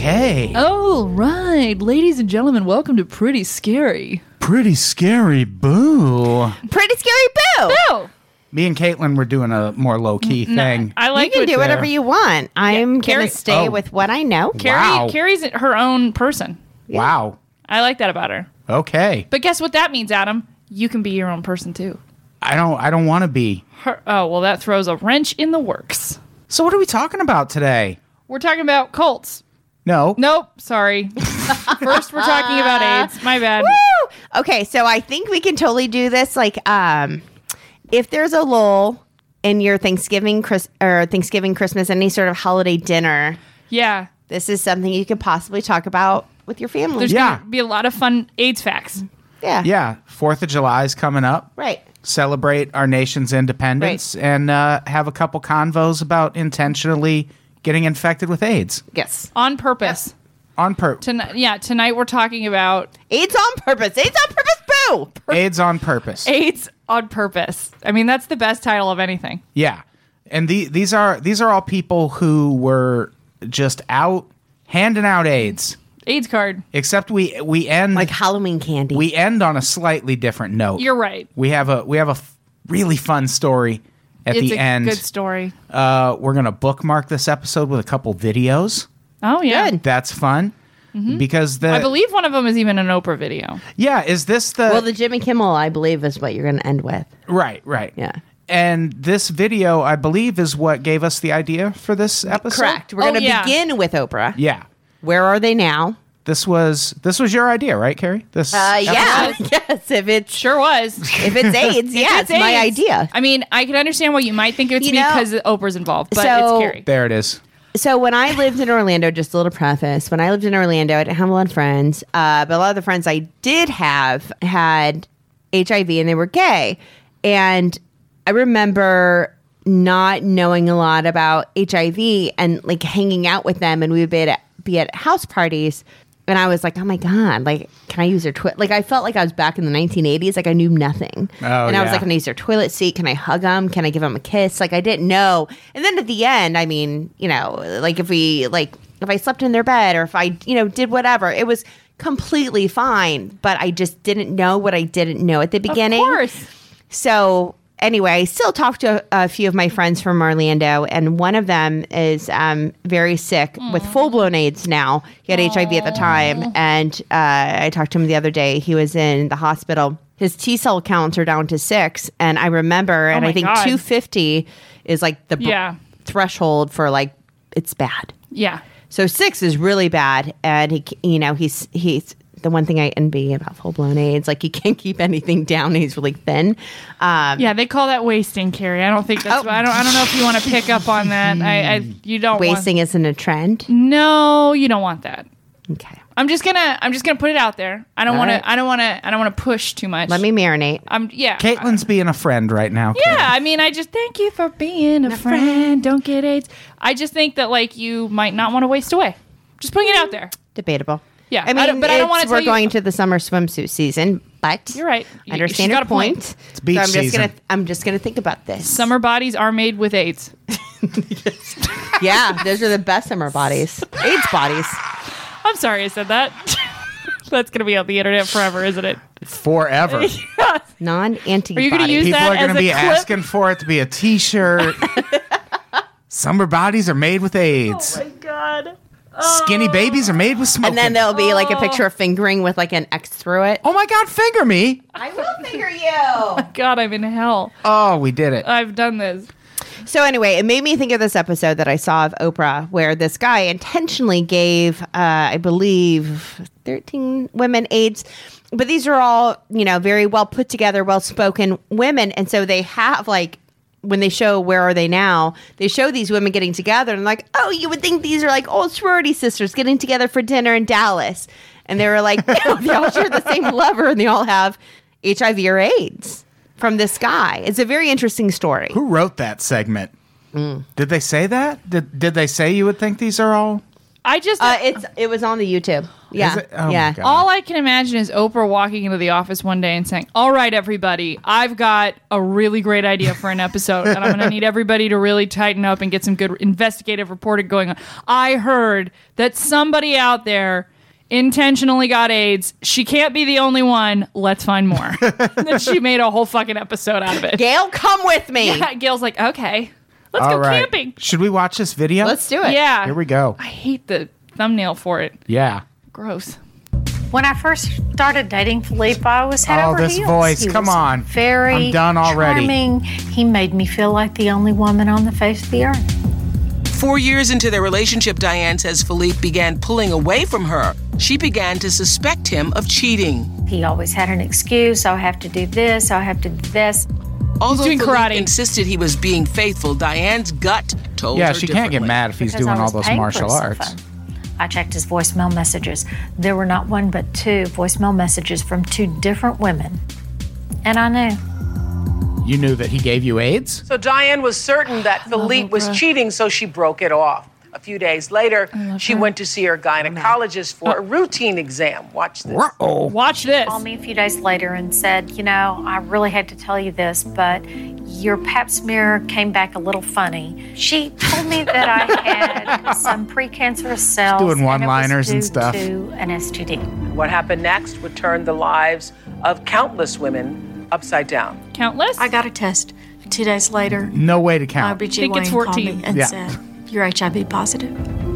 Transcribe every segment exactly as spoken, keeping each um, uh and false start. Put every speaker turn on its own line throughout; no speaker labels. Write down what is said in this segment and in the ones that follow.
Okay.
Oh, right. Ladies and gentlemen, welcome to Pretty Scary.
Pretty scary, boo.
Pretty Scary Boo.
Oh!
Me and Caitlin were doing a more low-key thing.
I like
You can
what-
do whatever you want. I'm going
Carrie-
to stay
Oh.
with what I know.
Carrie,
Wow.
Carrie's her own person.
Wow.
I like that about her.
Okay.
But guess what that means, Adam? You can be your own person, too.
I don't I don't want to be.
Her, oh, well, that throws a wrench in the works.
So what are we talking about today?
We're talking about cults.
No.
Nope, sorry. First, we're talking about AIDS. My bad.
Woo! Okay, so I think we can totally do this. Like, um, if there's a lull in your Thanksgiving, Chris- or Thanksgiving, Christmas, any sort of holiday dinner,
Yeah.
this is something you could possibly talk about with your family.
There's
Yeah.
going to be a lot of fun AIDS facts.
yeah.
Yeah. Fourth of July is coming up.
Right.
Celebrate our nation's independence and uh, have a couple convos about intentionally getting infected with AIDS
Yes.
On purpose.
on purpose.
Tonight, yeah, tonight we're talking about
AIDS on purpose. AIDS on purpose. Boo.
AIDS on purpose.
AIDS on purpose. I mean, that's the best title of anything.
Yeah, and the, these are these are all people who were just out handing out AIDS.
AIDS card.
Except we we end
Like Halloween candy.
we end on a slightly different note.
You're right.
We have a we have a f- really fun story at
It's
the
a
end.
good story.
Uh, we're gonna bookmark this episode with a couple videos.
Oh, yeah.
Good.
That's fun because the
I believe one of them is even an Oprah video.
yeah is this the
well, the Jimmy Kimmel, I believe, is what you're going to end with.
right right
Yeah.
and this video I believe is what gave us the idea for this episode.
Correct. We're
Oh,
going to
yeah.
begin with Oprah.
Yeah,
Where are they now?
this was this was your idea, right, Carrie? This
Uh, yeah.
episode?
yes. If it's
Sure was.
if it's AIDS, yeah, it's,
It's
my
AIDS.
idea.
I mean, I can understand why you might think it's
You
me
know-
because Oprah's involved, but
So-
it's Carrie.
There it is.
So when I lived in Orlando, just a little preface, when I lived in Orlando, I didn't have a lot of friends, uh, but a lot of the friends I did have had H I V and they were gay. And I remember not knowing a lot about H I V and like hanging out with them, and we would be at, be at house parties. And I was like, oh my God, like, can I use their toilet? Like, I felt like I was back in the nineteen eighties. Like, I knew nothing.
Oh,
and I was
yeah.
like, can I use their toilet seat? Can I hug them? Can I give them a kiss? Like, I didn't know. And then at the end, I mean, you know, like if we, like, if I slept in their bed or if I, you know, did whatever, it was completely fine. But I just didn't know what I didn't know at the beginning.
Of course.
So anyway, I still talk to a, a few of my friends from Orlando, and one of them is um, very sick with full blown AIDS now. He had H I V at the time, and uh, I talked to him the other day. He was in the hospital. His T cell counts are down to six, and I remember, and
my
I think
God.
two fifty is like the br-
Yeah.
threshold for like it's bad.
Yeah.
So six is really bad, and he, you know, he's he's the one thing I envy about full blown AIDS. Like he can't keep anything down. He's really thin. Um,
Yeah, they call that wasting, Carrie. I don't think that's.
Oh.
I don't. I don't know if you want to pick up on that. I. I you don't.
wasting isn't a trend.
Want, no, you don't want that.
Okay,
I'm just gonna. I'm just gonna put it out there. I don't
All
want
right.
to. I don't want to. I don't want to push too much.
let me marinate.
I'm. Yeah.
Caitlin's being a friend right now.
Yeah, I mean, I just thank you for being a friend. Don't get AIDS. I just think that like you might not want to waste away. Just putting it out there.
Debatable.
Yeah,
I
I
mean,
don't- but I don't
it's-
wanna tell
We're
you-
going to the summer swimsuit season, but
You're right.
I understand
She's
your
got a point.
point.
It's beach
so I'm just
season.
gonna I'm just gonna think about this.
Summer bodies are made with AIDS.
yeah, those are the best summer bodies. AIDS bodies.
I'm sorry I said that. That's gonna be on the internet forever, isn't it?
Forever.
Non antibodies.
Are you gonna use
People
that
are going
as
to
a
be
clip?
asking for it to be a T-shirt. Summer bodies are made with AIDS.
Oh my god.
Skinny babies are made with smoking.
And then there'll be like a picture of fingering with like an X through it.
oh my God, finger me.
I will finger you.
God, I'm in hell.
Oh, we did it.
I've done this.
So anyway, it made me think of this episode that I saw of Oprah, where this guy intentionally gave, uh, I believe, thirteen women AIDS. But these are all, you know, very well put together, well spoken women, and so they have like. When they show Where Are They Now, they show these women getting together and like, oh, you would think these are like old sorority sisters getting together for dinner in Dallas. And they were like, no, they all share the same lover and they all have H I V or AIDS from this guy. It's a very interesting story.
Who wrote that segment?
Mm.
Did they say that? Did Did they say you would think these are all?
I just
Uh, it's it was on the YouTube. Yeah.
Is it? Oh,
yeah.
my God.
All I can imagine is Oprah walking into the office one day and saying, all right, everybody, I've got a really great idea for an episode, and I'm going to need everybody to really tighten up and get some good investigative reporting going on. I heard that somebody out there intentionally got AIDS. She can't be the only one. Let's find more. And then she made a whole fucking episode out of it.
Gail, come with me.
Yeah, Gail's like, okay, let's
All
go
right.
camping.
Should we watch this video?
Let's do it.
Yeah.
Here we go.
I hate the thumbnail for it.
Yeah.
Gross.
When I first started dating Philippe, I was head
Oh,
over
this
heels.
voice,
He
come
was
on.
Very
I'm done already.
charming. He made me feel like the only woman on the face of the earth.
Four years into their relationship, Diane says Philippe began pulling away from her. She began to suspect him of cheating.
He always had an excuse. I have to do this. I have to do this.
Although
doing
Philippe
karate.
insisted he was being faithful, Diane's gut told
Yeah,
her
she can't get
differently.
mad if he's
Because
doing
I
all
was
those
paying for
martial
his cell
arts.
phone. I checked his voicemail messages. There were not one but two voicemail messages from two different women. And I knew.
You knew that he gave you AIDS?
So Diane was certain that Philippe was cheating, so she broke it off. A few days later, she went to see her gynecologist for a routine exam. Watch this.
Uh-oh.
Watch this.
Called me a few days later and said, you know, I really had to tell you this, but your pap smear came back a little funny. She told me that I had some precancerous cells.
doing
and it was
one-liners and
due
stuff.
To an S T D.
What happened next would turn the lives of countless women upside down.
Countless?
I got a test. Two days later,
No way to
my
count.
O B G
think
Y
it's
N called me
fourteen.
and
Yeah.
said, you're H I V positive.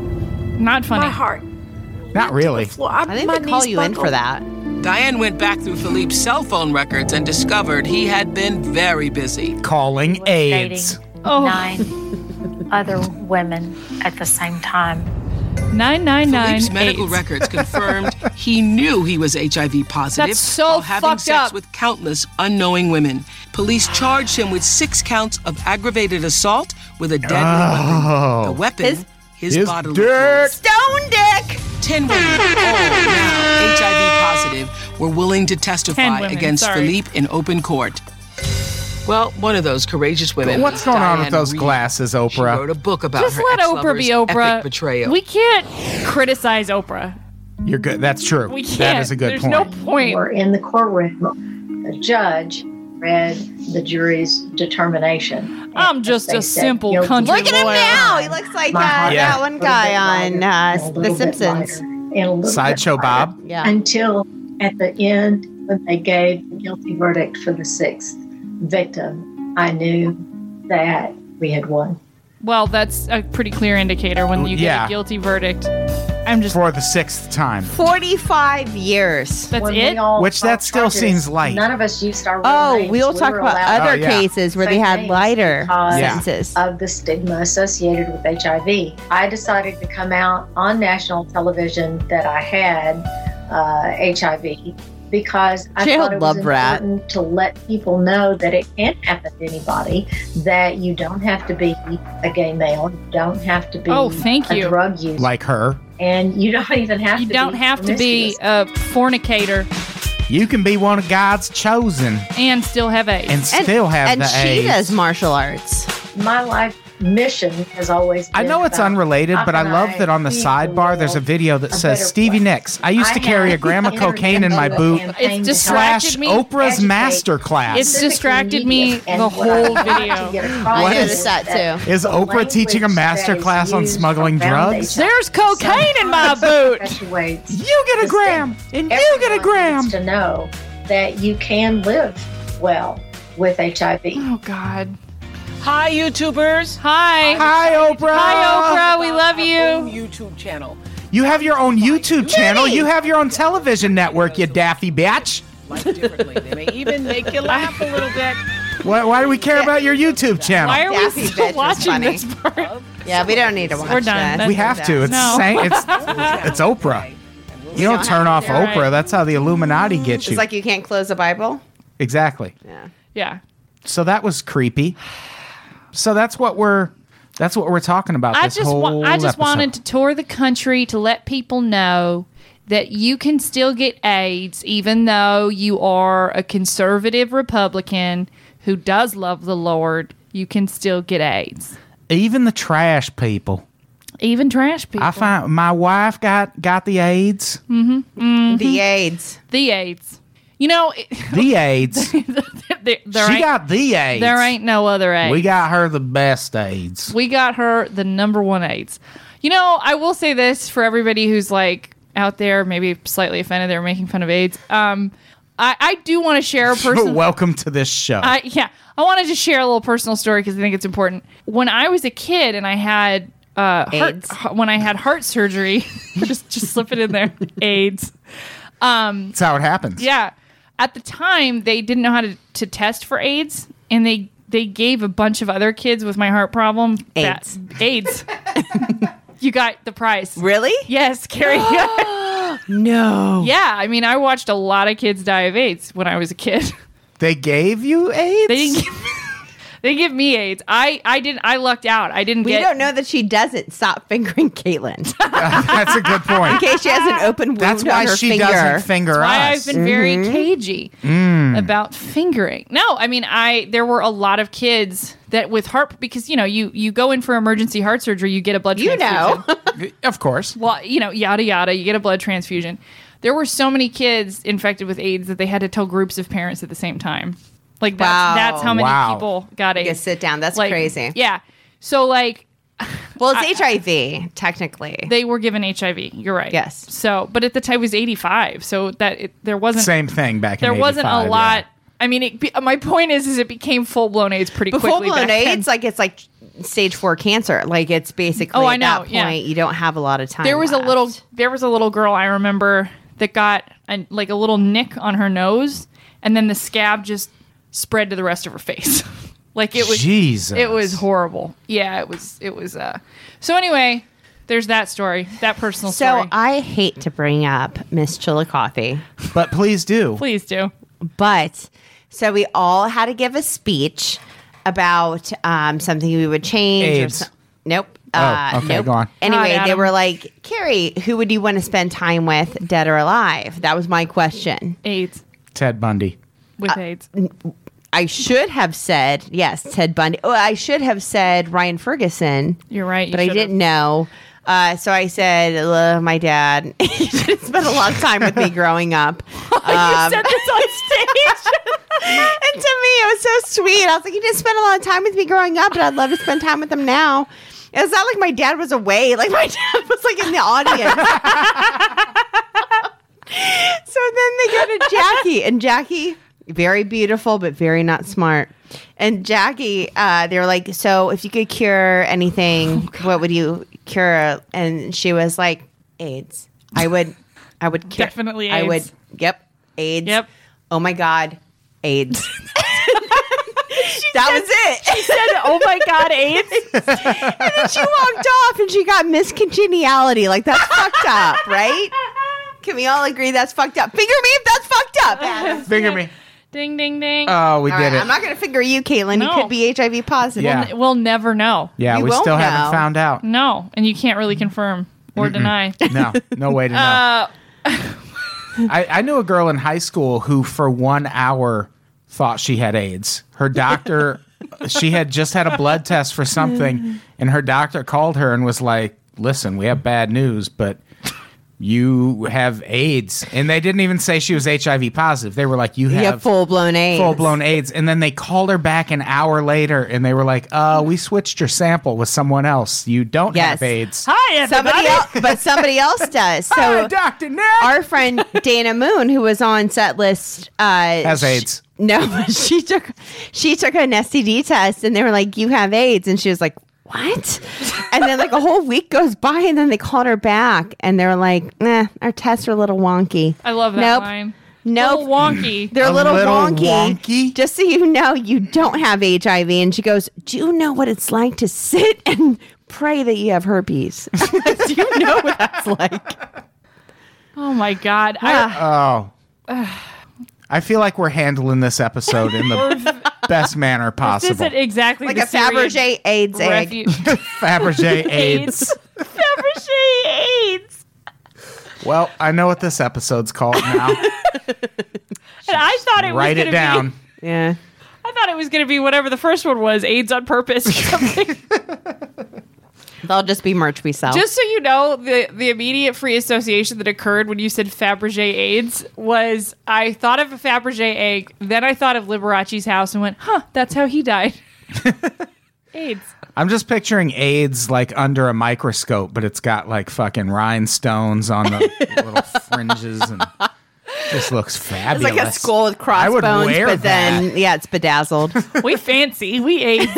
Not funny.
My heart.
Not really.
Well, I,
I think
my
they call
knees
you in for
buckled.
that.
Diane went back through Philippe's cell phone records and discovered he had been very busy.
Calling AIDS.
Dating
Oh.
nine other women at the same time.
nine nine nine
Philippe's medical
AIDS.
records confirmed he knew he was H I V positive
That's so
while having
fucked
sex
up.
with countless unknowing women. Police charged him with six counts of aggravated assault with a deadly
Oh.
weapon. The weapon,
His-
his,
His
bodily
dick.
fluids.
Stone dick.
Ten women, all now H I V positive, were willing to testify
women,
against
sorry.
Philippe in open court. Well, one of those courageous women.
What's
was
going on with
Diane
those
Reed.
glasses,
She
Oprah?
wrote a book about
Just
her
let Oprah be
ex-lover's
Oprah.
epic betrayal.
We can't criticize Oprah.
You're good. That's true.
We can't.
That is a good
There's
point.
no point.
We're in the courtroom. The judge read the jury's determination.
I'm
And
just
they
a
said
simple
guilty.
country
Look at him
lawyer.
now. He looks like uh,
My heart
Yeah.
that one
a little
guy
bit
on
lighter,
uh,
and a
The
little bit
Simpsons.
lighter, and a little bit
Sideshow
lighter.
Bob.
Yeah.
Until at the end, when they gave the guilty verdict for the sixth victim, I knew that we had won.
Well, that's a pretty clear indicator when you get
Yeah.
a guilty verdict. I'm just.
For the sixth time.
forty-five years.
That's
When
it.
we all
Which that
filed
still
charges,
seems light.
None of us used our real
Oh,
names.
we'll
We
talk
were
about
allowed
other
Oh, yeah.
cases where they
Fake
had
names
lighter
because
Yeah.
sentences.
of the stigma associated with H I V. I decided to come out on national television that I had uh, H I V because I
Jailed
thought it was
love rat.
important to let people know that it can happen to anybody, that you don't have to be a gay male, you don't have to be
Oh, thank
a
you.
drug user,
Like her.
and you don't even have
You
to
don't
be
have to be
promiscuous.
a fornicator
You can be one of God's chosen
and still have AIDS.
and still have
and
the
she
AIDS.
does martial arts.
My life mission has always been
I know it's
about
unrelated,
how
but I
can
love that on the
leave
sidebar there's a
world
video that
a
says
better
Stevie
place.
Nicks. I used to
I
carry a
have
gram of
entered
cocaine in my
into a
boot.
campaign
It's
to
distracted
Slash
me.
Oprah's
educate
master class.
It's distracted me
And
the
what
whole
I want to
video.
get across
I
What
is
noticed that too.
Is
the
Oprah teaching a
language
master
that is
class on
used
smuggling
around
drugs?
H I V
There's cocaine in my boot.
perpetuates
You get a
the
gram,
stigma.
and you get a
Everyone
gram.
needs to know that you can live well with H I V.
Oh God.
Hi, YouTubers.
Hi.
Hi, Oprah.
Hi, Oprah. We love
Own
you.
YouTube channel.
You have your own YouTube channel. You have your own television network, you daffy bitch.
Life differently. They may even make you laugh a little bit.
Why, why do we care about your YouTube channel?
Why are
Daffy
we
bitch
still
was
watching
funny.
this part?
Yeah, we don't need to watch
We're done.
that.
we have to. It's
No.
saying it's it's Oprah. You don't
don't
turn
have
off
to.
Oprah.
Right.
That's how the Illuminati gets you.
It's like you can't close the Bible.
exactly.
Yeah.
Yeah.
So that was creepy. So that's what we're that's what we're talking about.
I
this
just
whole
wa- I just
episode.
wanted to tour the country to let people know that you can still get AIDS even though you are a conservative Republican who does love the Lord. You can still get AIDS.
even the trash people.
Even trash people.
I find my wife got got the AIDS.
Mm-hmm. Mm-hmm.
The AIDS.
The AIDS. You know, it,
The AIDS.
there, there
She
ain't-
got the AIDS.
There ain't no other AIDS.
We got her the best AIDS.
We got her the number one AIDS. You know, I will say this for everybody who's like out there, maybe slightly offended they're making fun of AIDS. Um, I, I do want to share a personal.
Welcome to this show.
I, yeah, I wanted to share a little personal story because I think it's important. When I was a kid and I had uh,
AIDS.
heart, when I had heart surgery, just just slip it in there, AIDS. Um,
That's how it happens.
yeah, at the time they didn't know how to, to test for AIDS, and they they gave a bunch of other kids with my heart problem
AIDS.
That, AIDS. You got the prize.
Really?
Yes, Carrie.
No.
Yeah, I mean, I watched a lot of kids die of AIDS when I was a kid.
They gave you AIDS?
They didn't give, they didn't give me AIDS. I, I didn't. I lucked out. I didn't
We
get.
don't know that she doesn't. Stop fingering Caitlin.
That's a good point.
In case she has an open wound
That's why
on her
she
finger.
doesn't finger
That's why
us.
I've been very
Mm-hmm.
cagey
Mm.
about fingering. No, I mean, I there were a lot of kids that with heart because you know you you go in for emergency heart surgery, you get a blood
You
transfusion.
know.
Of course.
Well, you know, yada yada, you get a blood transfusion. There were so many kids infected with AIDS that they had to tell groups of parents at the same time. Like that's
Wow.
that's how many
Wow.
people got AIDS.
Guess sit down. That's
Like,
crazy.
Yeah. So like
Well, it's H I V, technically.
they were given H I V. You're right.
Yes.
So, but at the time it was eighty-five. So that it, there wasn't
Same thing back in
there wasn't a
eighty-five,
lot.
yeah.
I mean, it, be- my point is, is it became full blown AIDS pretty
But
quickly.
full-blown
back then.
AIDS, like it's like stage four cancer. Like it's basically
Oh, I
at
know,
that point
yeah.
you don't have a lot of time.
There was
left.
a little, there was a little girl I remember that got a, like a little nick on her nose, and then the scab just spread to the rest of her face. Like it was,
Jesus.
it was horrible. Yeah, it was, it was. Uh. So anyway, there's that story, that personal
So
story.
I hate to bring up Miss Chillicothe,
But please do.
Please do.
but so we all had to give a speech about um, something we would change.
AIDS.
Or so- nope.
Oh,
Uh,
okay,
nope.
go on.
Anyway,
God,
they
Adam.
were like, Carrie, who would you want to spend time with, dead or alive? That was my question.
AIDS
Ted Bundy.
with AIDS.
I should have said, yes, Ted Bundy. Oh, I should have said Ryan Ferguson.
You're right. you
But I
should've.
didn't know. Uh, so I said, uh, my dad. He spent a lot of time with me growing up.
you said this on stage.
And to me, it was so sweet. I was like, you didn't spend a lot of time with me growing up, but I'd love to spend time with him now. It's not like my dad was away. Like my dad was like in the audience. So then they go to Jackie, and Jackie, very beautiful, but very not smart. And Jackie, uh, they were like, so if you could cure anything, what would you cure? And she was like, AIDS. I would, I would cure.
Definitely
I would,
AIDS.
yep, AIDS.
Yep.
Oh my God, AIDS. That was it.
She said, "Oh my God, AIDS."
And then she walked off and she got miscongeniality. Like, that's fucked up, right? Can we all agree that's fucked up? Finger me if that's fucked up. Adam.
Finger me.
Ding, ding, ding.
Oh, we
All
did
right,
it.
I'm not going to finger you, Caitlin.
No.
You could be H I V positive.
Yeah.
We'll, we'll never know.
yeah,
You
we
won't
still
know.
haven't found out.
No, and you can't really confirm or deny.
No, no way to know.
Uh,
I, I knew a girl in high school who, for one hour, thought she had AIDS. Her doctor, she had just had a blood test for something, and her doctor called her and was like, listen, we have bad news, but you have AIDS. And they didn't even say she was H I V positive. They were like, you
You
have
have full blown AIDS.
full blown AIDS. And then they called her back an hour later, and they were like, uh, we switched your sample with someone else. You don't
Yes.
have AIDS.
Hi, everybody.
Somebody else, but somebody else does. So
Hi, Doctor Nick.
our friend Dana Moon, who was on set list, uh,
Has
sh-
AIDS.
No, she took she took an S T D test, and they were like, "You have AIDS," and she was like, "What?" And then like a whole week goes by, and then they called her back, and they were like, "Nah, our tests are a little wonky."
I love that
Nope.
line.
Nope.
Little wonky.
They're a
A
little,
little
wonky.
wonky?
Just so you know, you don't have H I V. And she goes, "Do you know what it's like to sit and pray that you have herpes?" Do you know what that's like?
Oh my God. I,
Oh. I feel like we're handling this episode in the best manner
this
possible.
isn't exactly
Like
the
a Fabergé AIDS egg.
refu-
Fabergé AIDS.
Fabergé AIDS.
Well, I know what this episode's called now.
And I thought it
Write
was
it
gonna
down.
Be,
Yeah.
I thought it was going to be whatever the first one was, AIDS on purpose or something.
But They'll just be merch we sell.
Just so you know, the, the immediate free association that occurred when you said Fabergé AIDS was I thought of a Fabergé egg, then I thought of Liberace's house and went, huh, that's how he died. AIDS.
I'm just picturing AIDS like under a microscope, but it's got like fucking rhinestones on the little fringes and just looks
it's
fabulous.
like a skull with
I would
crossbones,
wear
but then,
that.
yeah, it's bedazzled.
We fancy. We AIDS.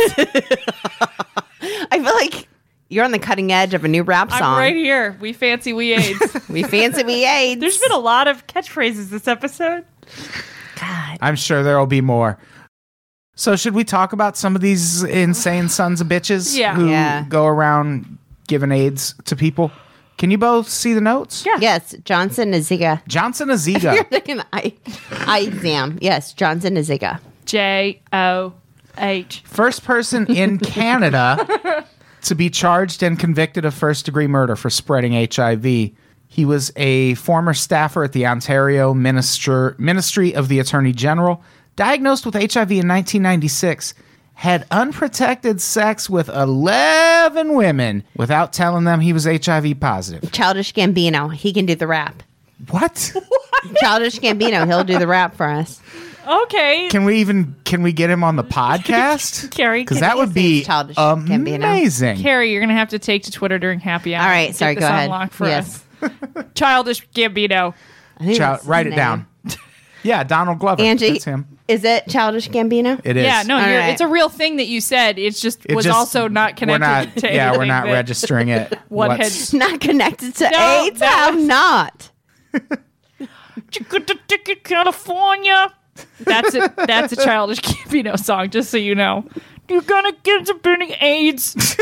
I feel like you're on the cutting edge of a new rap song.
I'm right here. We fancy. We AIDS.
We fancy we AIDS.
There's been a lot of catchphrases this episode.
God.
I'm sure there'll be more. So should we talk about some of these insane sons of bitches
Yeah.
who
Yeah.
go around giving AIDS to people? Can you both see the notes?
Yeah.
Yes, Johnson Naziga.
Johnson
You're
Aziga.
thinking eye, eye exam. Yes, Johnson Naziga.
J O H.
First person in Canada to be charged and convicted of first-degree murder for spreading H I V. He was a former staffer at the Ontario Minister, Ministry of the Attorney General, diagnosed with H I V in nineteen ninety-six, had unprotected sex with eleven women without telling them he was H I V positive.
Childish Gambino. He can do the rap.
What?
Childish Gambino. He'll do the rap for us.
Okay.
Can we even, can we get him on the podcast?
Carrie,
Because
can
that would be
Childish Gambino.
amazing.
Carrie, you're going to have to take to Twitter during happy hour.
All right,
Get
sorry,
this
go ahead.
unlocked for
Yes.
us. Childish Gambino.
I think
Child,
that's his
write it
name.
down. Yeah, Donald Glover.
Angie,
That's him.
is it Childish Gambino?
It is.
Yeah, no,
All
you're,
right.
it's a real thing that you said. It's just
It
was
just-
also not connected
we're not,
to
Yeah, we're
anything
not
that-
registering it.
What had-
What's-
Not connected to
No,
AIDS?
no.
How not?
You got the ticket, California. That's a that's a Childish Gambino song, just so you know. You're gonna get to burning AIDS.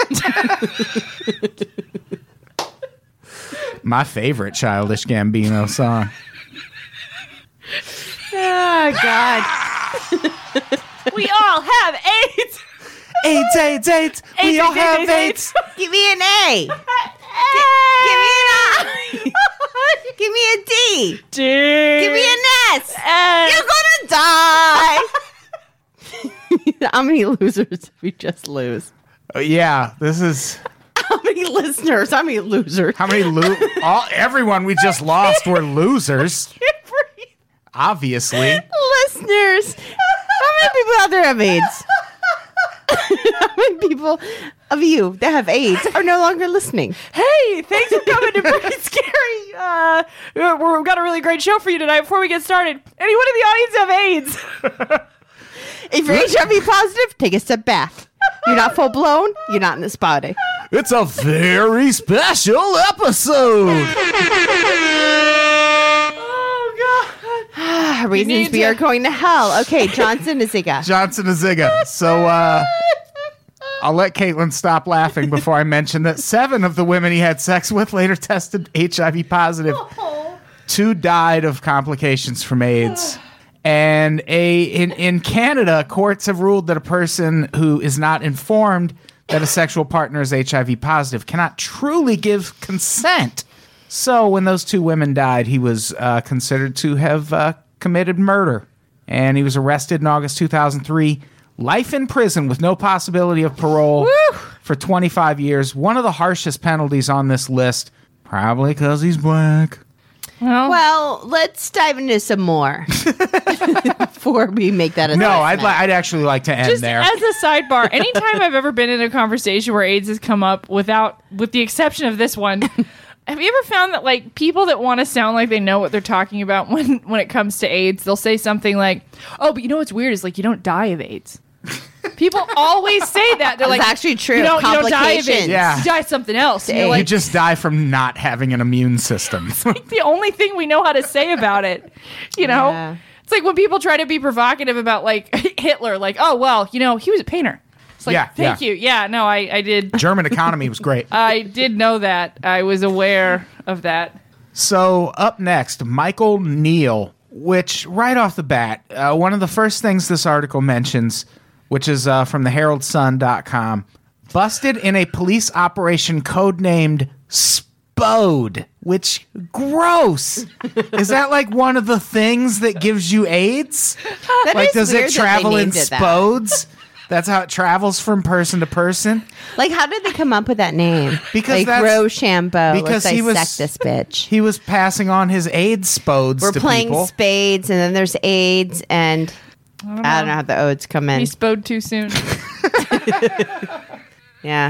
My favorite Childish Gambino song.
Oh, God.
We all have AIDS.
AIDS, AIDS, AIDS. We
AIDS,
all
AIDS,
have
AIDS,
AIDS.
Give me an A. Give me an I. Give me a D.
Dude.
Give me an S.
Uh,
You're gonna die. How many losers did we just lose?
Uh, yeah, this is
How many listeners? How many losers?
how many lo- all everyone we just lost were losers. Obviously.
Listeners. How many people out there have AIDS? How many people of you that have AIDS are no longer listening?
Hey, thanks for coming to Pretty Scary. Uh, we're- we've got a really great show for you tonight. Before we get started, anyone in the audience have AIDS?
If you're H I V positive, take a step back. You're not full blown. You're not in this body.
It's a very special episode.
Oh God!
Reasons
need
we
to-
are going to hell. Okay, Johnson Naziga.
Johnson Aziga. So uh I'll let Caitlin stop laughing before I mention that seven of the women he had sex with later tested H I V positive. Two died of complications from AIDS. And a in, in Canada, courts have ruled that a person who is not informed that a sexual partner is H I V positive cannot truly give consent. So when those two women died, he was uh, considered to have uh, committed murder. And he was arrested in August two thousand three. Life in prison with no possibility of parole for twenty-five years. One of the harshest penalties on this list, probably because he's black.
Well,
Well, let's dive into some more before we make that
No,
assessment.
I'd li- I'd actually like to end
just
there.
as a sidebar, anytime I've ever been in a conversation where AIDS has come up, without, with the exception of this one, have you ever found that like people that want to sound like they know what they're talking about when when it comes to AIDS, they'll say something like, "Oh, but you know what's weird is like you don't die of AIDS." People always say that. They're
It's
like,
actually true.
You don't, you don't die of AIDS.
Complications.
Yeah.
You die of something else. And you're
You
like,
you just die from not having an immune system.
the only thing we know how to say about it. You know,
Yeah.
it's like when people try to be provocative about like Hitler, like, oh well, you know, he was a painter. It's like,
Yeah,
thank
yeah.
you. Yeah, no, I, I did.
German economy was great.
I did know that. I was aware of that.
So up next, Michael Neal, which right off the bat, uh, one of the first things this article mentions, which is uh, from the herald sun dot com, busted in a police operation codenamed Spode, which, gross. Is that like one of the things that gives you AIDS?
That
Like,
is
does
weird
it
that they
travel in
named it that.
spodes? That's how it travels from person to person.
Like, how did they come up with that name?
Because
like
that's-
Rochambeau.
because
Let's
he was-
dissect this bitch.
He was passing on his AIDS spodes
We're
to
playing
people.
spades, and then there's AIDS, and I don't know, I don't know how the odes come in.
He spode too soon.
Yeah.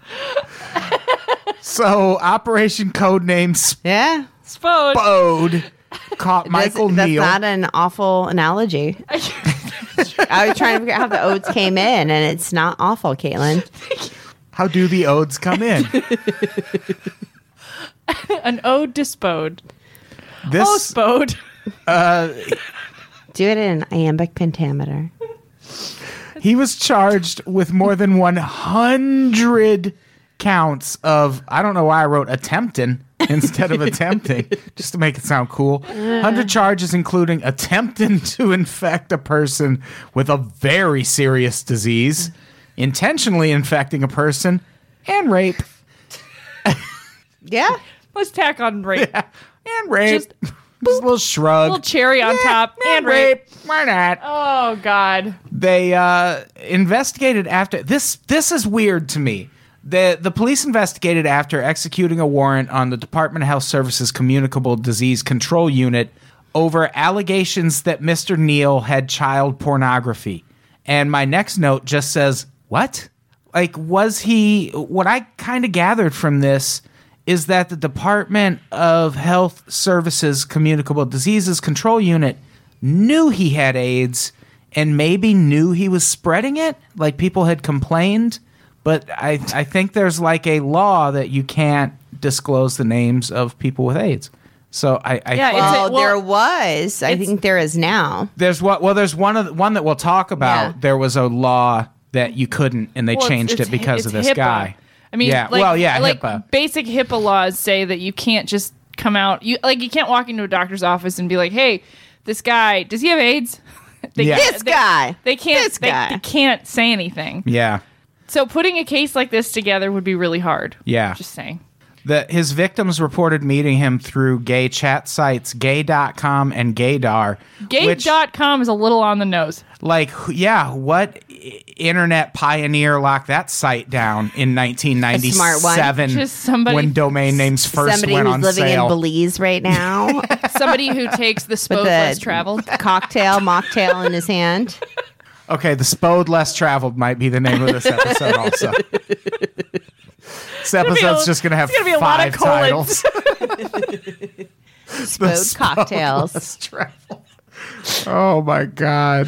So Operation Codename
Yeah.
Spode.
Spode caught Michael
that's,
Neal.
That's not an awful analogy. I was trying to figure out how the odes came in, and it's not awful, Caitlin.
How do the odes come in?
An ode to spode.
This
Oh, spode.
Do it in iambic pentameter.
he was charged with more than one hundred counts of, I don't know why I wrote attempting instead of attempting, just to make it sound cool. one hundred charges including attempting to infect a person with a very serious disease, intentionally infecting a person, and rape.
Yeah.
Let's tack on rape.
And rape.
Just-
Just, a little shrug.
Little cherry on top.
Yeah,
And rape.
Why not?
Oh, God.
They uh, investigated after this. This is weird to me. The the police investigated after executing a warrant on the Department of Health Services Communicable Disease Control Unit over allegations that Mister Neal had child pornography. And my next note just says, "What? Like, was he?" What I kind of gathered from this is that the Department of Health Services Communicable Diseases Control Unit knew he had AIDS and maybe knew he was spreading it, like people had complained. But I, I think there's like a law that you can't disclose the names of people with AIDS. So I, I
Yeah,
think
it's a-
Well,
well,
there was. I
it's-
think there is now.
there's what well there's one of the, one that we'll talk about.
Yeah.
There was a law that you couldn't, and they
Well, it's-
changed
it's
it because
hi-
of
it's
this
HIPAA.
guy.
I mean,
yeah,
like,
well, yeah,
like
HIPAA.
basic HIPAA laws say that you can't just come out. You like you can't walk into a doctor's office and be like, "Hey, this guy, does he have AIDS?" They,
Yeah.
This
they-
guy.
They can't.
This
they,
guy.
they can't say anything.
Yeah,
So putting a case like this together would be really hard.
yeah.
Just saying.
The, his victims reported meeting him through gay chat sites, gay dot com and Gaydar.
Gay
which,
dot com is a little on the nose.
like, wh- yeah, what i- internet pioneer locked that site down in nineteen ninety-seven
smart one.
Just somebody-
when domain names first
Somebody
went
who's
on
living
sale.
in Belize right now
Somebody who takes the
with
spode
the
less traveled.
cocktail, mocktail in his hand.
Okay, the Spode Less Traveled might be the name of this episode also. This episode's
a-
just going to have
it's gonna be a lot of
five
colons.
titles.
Spode cocktails.
Less Traveled. Oh, my God.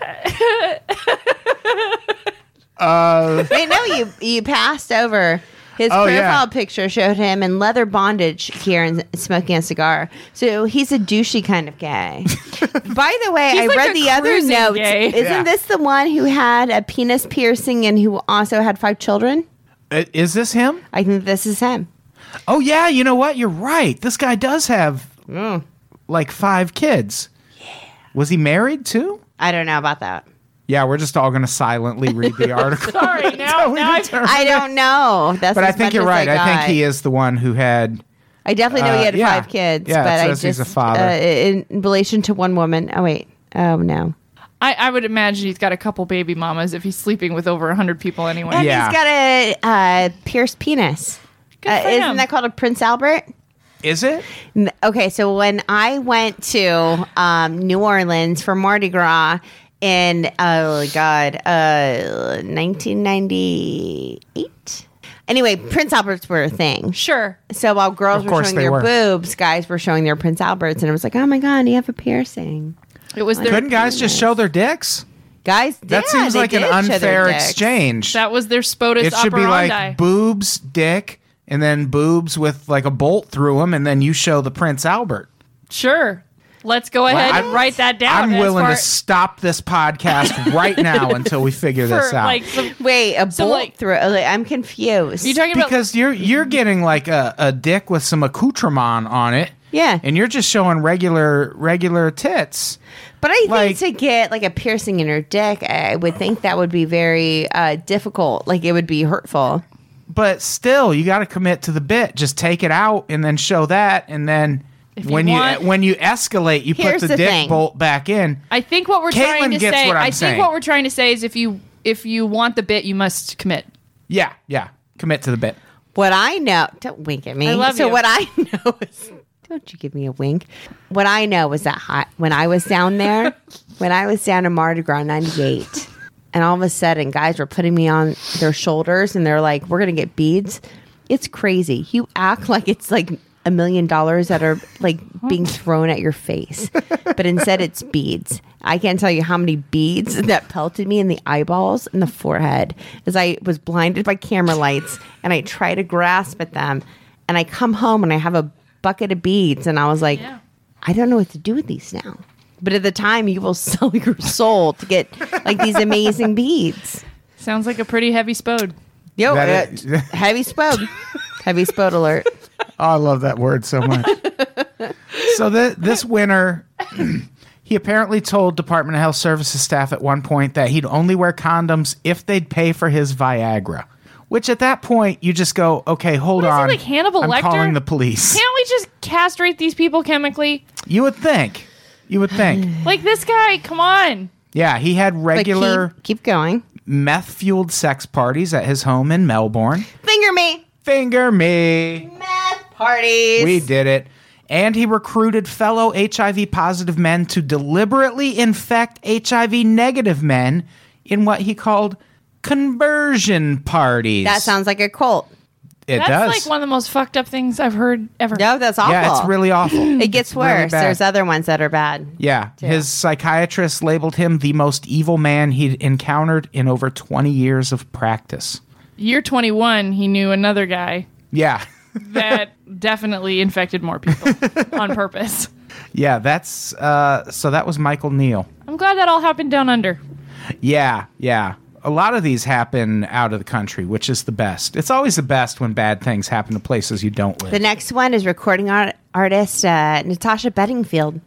Wait, no, you you passed over. His
Oh,
profile
yeah.
picture showed him in leather bondage here and smoking a cigar. So he's a douchey kind of gay. By the way,
He's
I
like
read
a
the other
cruising
notes.
gay.
Isn't
Yeah.
this the one who had a penis piercing and who also had five children?
Uh, Is this him?
I think this is him.
Oh, yeah, you know what? You're right. This guy does have like five kids. Yeah. Was he married too?
I don't know about that.
Yeah, we're just all going to silently read the article.
Sorry, now,
we
now I,
determined.
I don't know. That's
But I
as
think
much
you're
as
right. I,
got.
think he is the one who had.
I definitely know
uh,
he had
yeah.
five kids,
Yeah, it
but I
says
just
he's a father.
Uh, in relation to one woman. Oh wait. Oh no.
I, I would imagine he's got a couple baby mamas if he's sleeping with over one hundred people anyway.
And
Yeah.
he's got a uh, pierced penis.
Good
Uh,
for
isn't
him.
that called a Prince Albert?
Is it?
N- Okay, so when I went to um, New Orleans for Mardi Gras in oh god, uh, nineteen ninety-eight. Anyway, Prince Alberts were a thing.
Sure.
So while girls
Of
were
course
showing
they
their
were.
boobs, guys were showing their Prince Alberts, and it was like, oh my god, you have a piercing.
It was their,
Couldn't guys just show their dicks?
Guys,
That
yeah,
seems
they
like an
did show their
unfair
dicks.
exchange.
that was their SPOTUS
It should be
operandi.
like boobs, dick, and then boobs with like a bolt through them, and then you show the Prince Albert.
Sure. Let's go ahead and
I'm-
write that down.
I'm
as
willing
far-
to stop this podcast right now until we figure
for,
this out.
like some,
Wait, a
So,
bolt
like-
through. like, I'm confused.
you talking about
because you're you're getting like a, a dick with some accoutrement on it.
Yeah.
And you're just showing regular regular tits.
But I think
Like-
to get like a piercing in her dick, I would think that would be very uh, difficult. Like it would be hurtful.
But still, you got to commit to the bit. Just take it out and then show that, and then
If you
when you,
want-
when you escalate, you
Here's
put the,
the
dick
thing.
bolt back in.
I think what we're
Caitlin
trying to
gets
say
what I'm
I think
saying.
what we're trying to say is if you if you want the bit, you must commit.
Yeah, yeah. Commit to the bit.
What I know, don't wink at me.
I love
so
you.
what I know is, don't you give me a wink. What I know is that hot, when I was down there, when I was down in Mardi Gras ninety-eight, and all of a sudden guys were putting me on their shoulders and they're like, we're going to get beads. It's crazy. You act like it's like a million dollars that are like being thrown at your face, but instead it's beads. I can't tell you how many beads that pelted me in the eyeballs and the forehead as I was blinded by camera lights, and I try to grasp at them, and I come home and I have a bucket of beads, and I was like,
Yeah.
I don't know what to do with these now. But at the time, you will sell your soul to get like these amazing beads.
Sounds like a pretty heavy spode.
Yo,
That
uh,
is-
heavy spode, heavy spode alert.
Oh, I love that word so much. So th- this winter, he apparently told Department of Health Services staff at one point that he'd only wear condoms if they'd pay for his Viagra. Which at that point, you just go, okay, hold
What is he,
on.
like Hannibal
I'm
Lecter?
calling the police.
Can't we just castrate these people chemically?
You would think. You would think.
Like this guy, come on.
Yeah, he had
But
regular
keep, keep going.
meth-fueled sex parties at his home in Melbourne.
Finger me.
Finger me.
Meth parties.
We did it. And he recruited fellow H I V positive men to deliberately infect H I V negative men in what he called conversion parties.
That sounds like a cult.
It
That's
does.
like one of the most fucked up things I've heard ever.
No, that's awful.
Yeah, it's really awful.
It gets
It's really
worse.
bad.
There's other ones that are bad.
Yeah, his psychiatrist labeled him the most evil man he'd encountered in over twenty years of practice.
Year twenty-one, he knew another guy
Yeah.
that definitely infected more people on purpose.
Yeah, that's uh so that was Michael Neal.
I'm glad that all happened down under.
Yeah, yeah. A lot of these happen out of the country, which is the best. It's always the best when bad things happen to places you don't live.
The next one is recording art- artist uh, Natasha Bedingfield.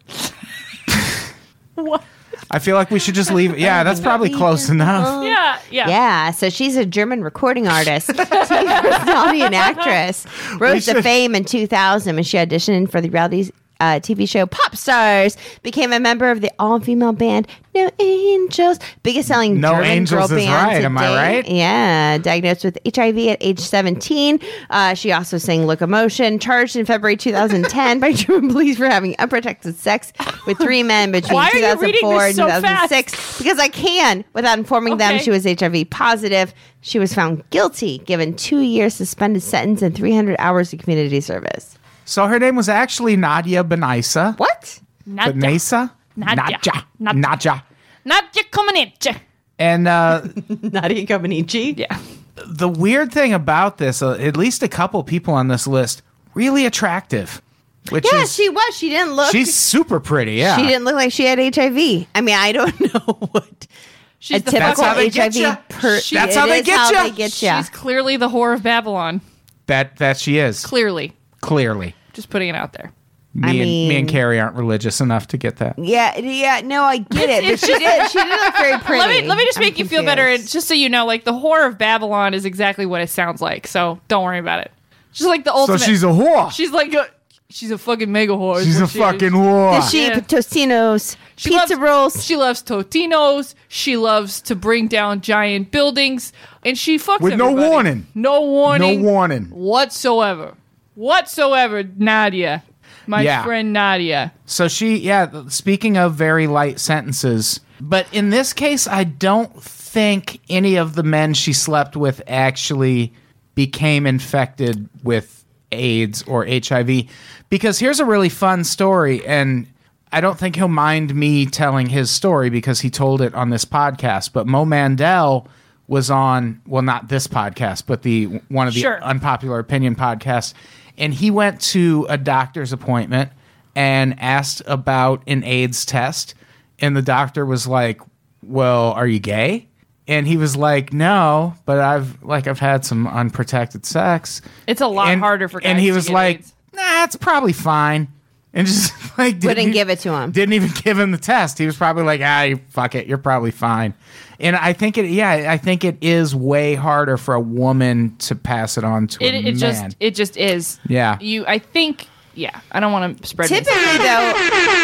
What?
I feel like we should just leave. Yeah, that's probably close enough.
Yeah, yeah.
Yeah, so she's a German recording artist, T V personality, and actress. Rose to
should-
fame in two thousand when she auditioned for the reality uh, T V show Pop Stars. Became a member of the all-female band No Angels, biggest selling
No
German
Angels
girl
is
band
right,
to
am I
date.
right?
Yeah, diagnosed with H I V at age seventeen. Uh, she also sang Locomotion, charged in February two thousand ten by German police for having unprotected sex with three men between
Why are you reading
two thousand four
this
and
so
two thousand six. Because I can, without informing them
Okay.
she was H I V positive. She was found guilty, given two years suspended sentence and three hundred hours of community service.
So her name was actually Nadia Benaisa.
What?
Nadia.
Benaisa?
Nadia.
Nadia.
Nadia.
Nadia.
Nadia Comaneci.
And uh,
Nadia Comaneci?
Yeah.
the weird thing about this, uh, at least a couple people on this list, really attractive. Which
Yeah,
is,
she was. She didn't look.
she's super pretty, yeah.
She didn't look like she had H I V. I mean, I don't know what
She's
a
the
typical
That's how they
H I V
get ya.
per.
She- That's
it
how they
is
get
how
ya.
they get ya.
She's clearly the whore of Babylon.
That, that she is.
Clearly.
Clearly.
Just putting it out there.
Me,
I
and, me
mean-
and Carrie aren't religious enough to get that.
Yeah, yeah. No, I get it. But she did. She did look very pretty.
Let me let me just
I'm
make you feel better, and
confused.
just so you know, like the whore of Babylon is exactly what it sounds like. So don't worry about it. She's like the ultimate.
So she's a whore.
She's like a. She's a fucking mega whore. is
She's
what
a
she is.
fucking whore.
The sheep,
Yeah.
Tostinos,
She
pizza
loves-
rolls.
She loves Totinos. She loves to bring down giant buildings, and she fucks
With no
everybody.
warning.
No warning.
No warning.
whatsoever. Whatsoever, Nadia, my
Yeah.
friend Nadia.
So she, yeah, speaking of very light sentences, but in this case, I don't think any of the men she slept with actually became infected with AIDS or H I V. Because here's a really fun story, and I don't think he'll mind me telling his story because he told it on this podcast. But Mo Mandel was on, well, not this podcast, but the one of the
Sure.
Unpopular Opinion podcasts, and he went to a doctor's appointment and asked about an AIDS test, and the doctor was like, well, are you gay? And he was like, no, but I've like I've had some unprotected sex.
It's a lot
and,
harder for guys
and he
to
was
get
like,
AIDS.
nah, it's probably fine. And just like didn't
Wouldn't
e-
give it to him.
Didn't even give him the test. He was probably like, ah, you- fuck it, you're probably fine. And I think it, yeah, I think it is way harder for a woman to pass it on to
It,
a
it
man.
just it just is.
Yeah.
You I think yeah, I don't want to spread
Typically, though,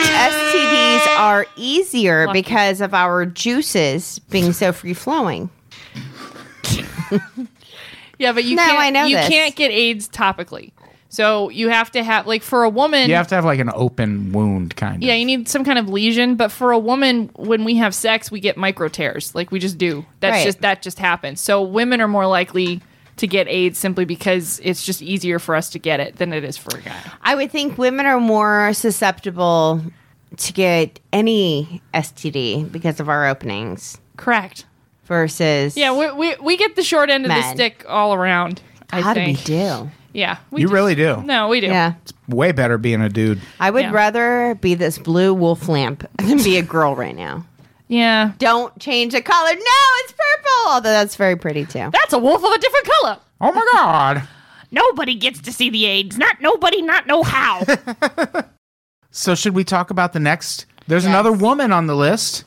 S T Ds are easier
Lucky.
because of our juices being so free flowing.
Yeah, but you
No,
can't.
I know
you
this.
can't get AIDS topically. So you have to have like for a woman.
You have to have like an open wound kind
Yeah,
of.
you need some kind of lesion. But for a woman, when we have sex, we get micro tears. Like we just do. That's
Right.
just that just happens. So women are more likely to get AIDS simply because it's just easier for us to get it than it is for a guy.
I would think women are more susceptible to get any S T D because of our openings
Correct.
versus
Yeah, we we, we get the short end of the
Men.
stick all around. I
how do we
think.
do?
Yeah, we
You
do.
really do.
No, we do.
Yeah.
Way better being a dude.
I would
Yeah.
rather be this blue wolf lamp than be a girl right now.
Yeah.
Don't change the color. No, it's purple. Although that's very pretty too.
That's a wolf of a different color.
Oh my God.
Nobody gets to see the AIDS. Not nobody, not know how.
So should we talk about the next? There's
Yes.
another woman on the list.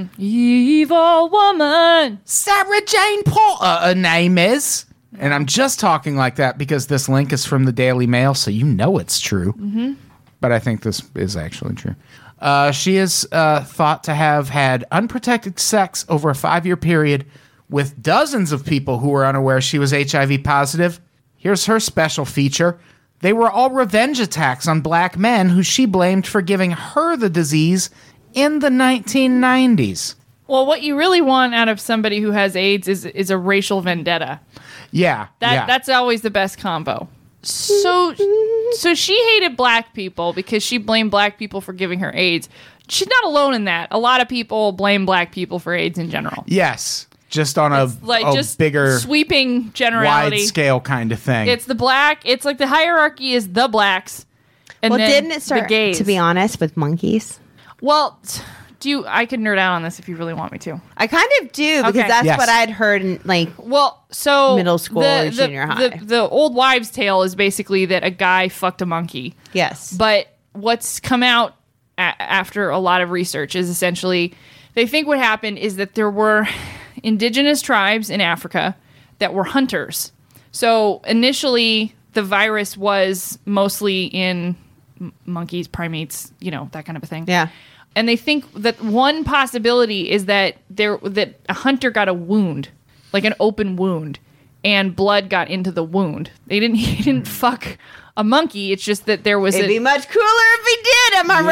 Evil woman.
Sarah Jane Porter, her name is. And I'm just talking like that because this link is from the Daily Mail, so you know it's true. Mm-hmm. But I think this is actually true. Uh, she is uh, thought to have had unprotected sex over a five-year period with dozens of people who were unaware she was H I V positive. Here's her special feature. They were all revenge attacks on black men who she blamed for giving her the disease in the nineteen nineties.
Well, what you really want out of somebody who has AIDS is is a racial vendetta.
Yeah,
That
yeah.
that's always the best combo. So so she hated black people because she blamed black people for giving her AIDS. She's not alone in that. A lot of people blame black people for AIDS in general.
Yes, just on a,
Like
a
just
bigger,
sweeping generality.
wide scale kind of thing.
It's the black. It's like the hierarchy is the blacks, and
Well,
then
didn't it
the
start,
gays.
to be honest, with monkeys?
Well, t- do you, I could nerd out on this if you really want me to.
I kind of do because
Okay.
that's
Yes.
what I'd heard in like
Well, so
Middle school
the,
or
the-
junior high.
The, the old wives' tale is basically that a guy fucked a monkey.
yes.
But what's come out a- after a lot of research is essentially they think what happened is that there were indigenous tribes in Africa that were hunters. So initially, the virus was mostly in m- monkeys, primates, you know, that kind of a thing.
Yeah.
And they think that one possibility is that there that a hunter got a wound, like an open wound, and blood got into the wound. They didn't he didn't fuck a monkey. It's just that there was
It'd
a
be much cooler if he did. Am I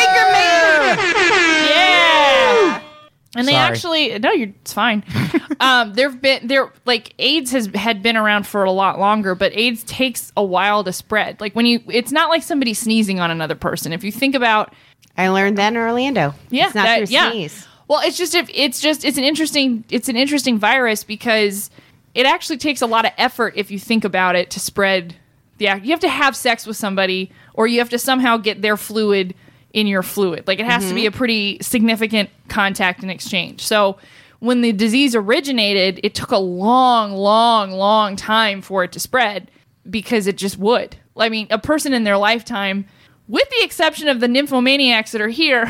right, Finger Man?
yeah. And they
Sorry.
actually no, you're it's fine. um, there've been there like AIDS has had been around for a lot longer, but AIDS takes a while to spread. Like when you, it's not like somebody sneezing on another person. If you think about
I learned that in Orlando.
yeah,
It's not
that-
your
yeah.
sneeze.
Well, it's just if it's just it's an interesting it's an interesting virus because it actually takes a lot of effort if you think about it to spread the act. You have to have sex with somebody or you have to somehow get their fluid in your fluid. Like it has to be a pretty significant contact and exchange. So when the disease originated, it took a long, long, long time for it to spread because it just would. I mean, a person in their lifetime, with the exception of the nymphomaniacs that are here,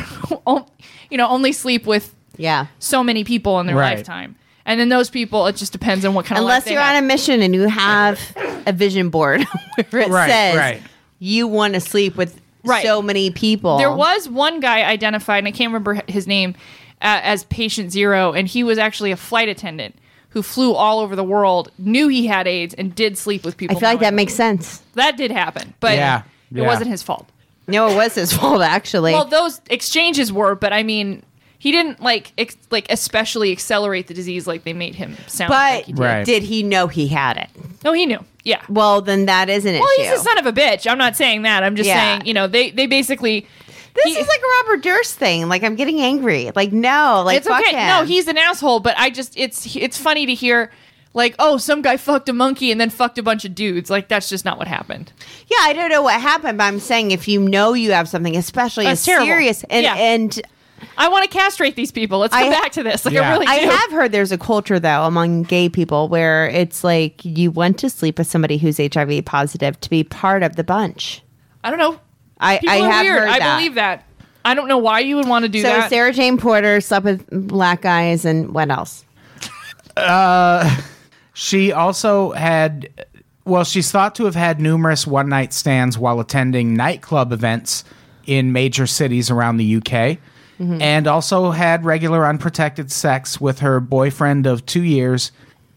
you know, only sleep with
Yeah.
so many people in their
Right.
lifetime. And then those people, it just depends on what kind of life
Unless
they
you're
have.
on a mission and you have a vision board where it
Right,
says
right.
you want to sleep with
Right.
so many people.
There was one guy identified, and I can't remember his name, uh, as patient zero, and he was actually a flight attendant who flew all over the world, knew he had AIDS, and did sleep with
I
people.
feel like that
knowingly.
makes sense.
That did happen, but
Yeah,
it
yeah.
wasn't his fault.
No, it was his fault actually.
Well, those exchanges were, but I mean, he didn't like ex- like especially accelerate the disease like they made him sound. like
but
he did.
Right.
did he know he had it?
No, he knew. Yeah.
Well, then that is an
Well,
issue.
he's a son of a bitch. I'm not saying that. I'm just
Yeah.
saying, you know, they they basically.
This
he-
is like a Robert Durst thing. Like I'm getting angry. Like no, like
it's
fuck
okay.
him.
No, he's an asshole. But I just it's it's funny to hear. Like, oh, some guy fucked a monkey and then fucked a bunch of dudes. Like, that's just not what happened.
Yeah, I don't know what happened, but I'm saying if you know you have something, especially
That's
as
terrible.
serious, and
Yeah.
and
I want to castrate these people. Let's go
I-
back to this. Like, I
Yeah.
really do.
I have heard there's a culture though among gay people where it's like you want to sleep with somebody who's H I V positive to be part of the bunch.
I don't know.
I,
People
I
are
have
weird.
heard
I
that.
believe that. I don't know why you would want to do
So
that.
Sarah Jane Porter slept with black guys, and what else?
She also had, well, she's thought to have had numerous one night stands while attending nightclub events in major cities around the U K, and also had regular unprotected sex with her boyfriend of two years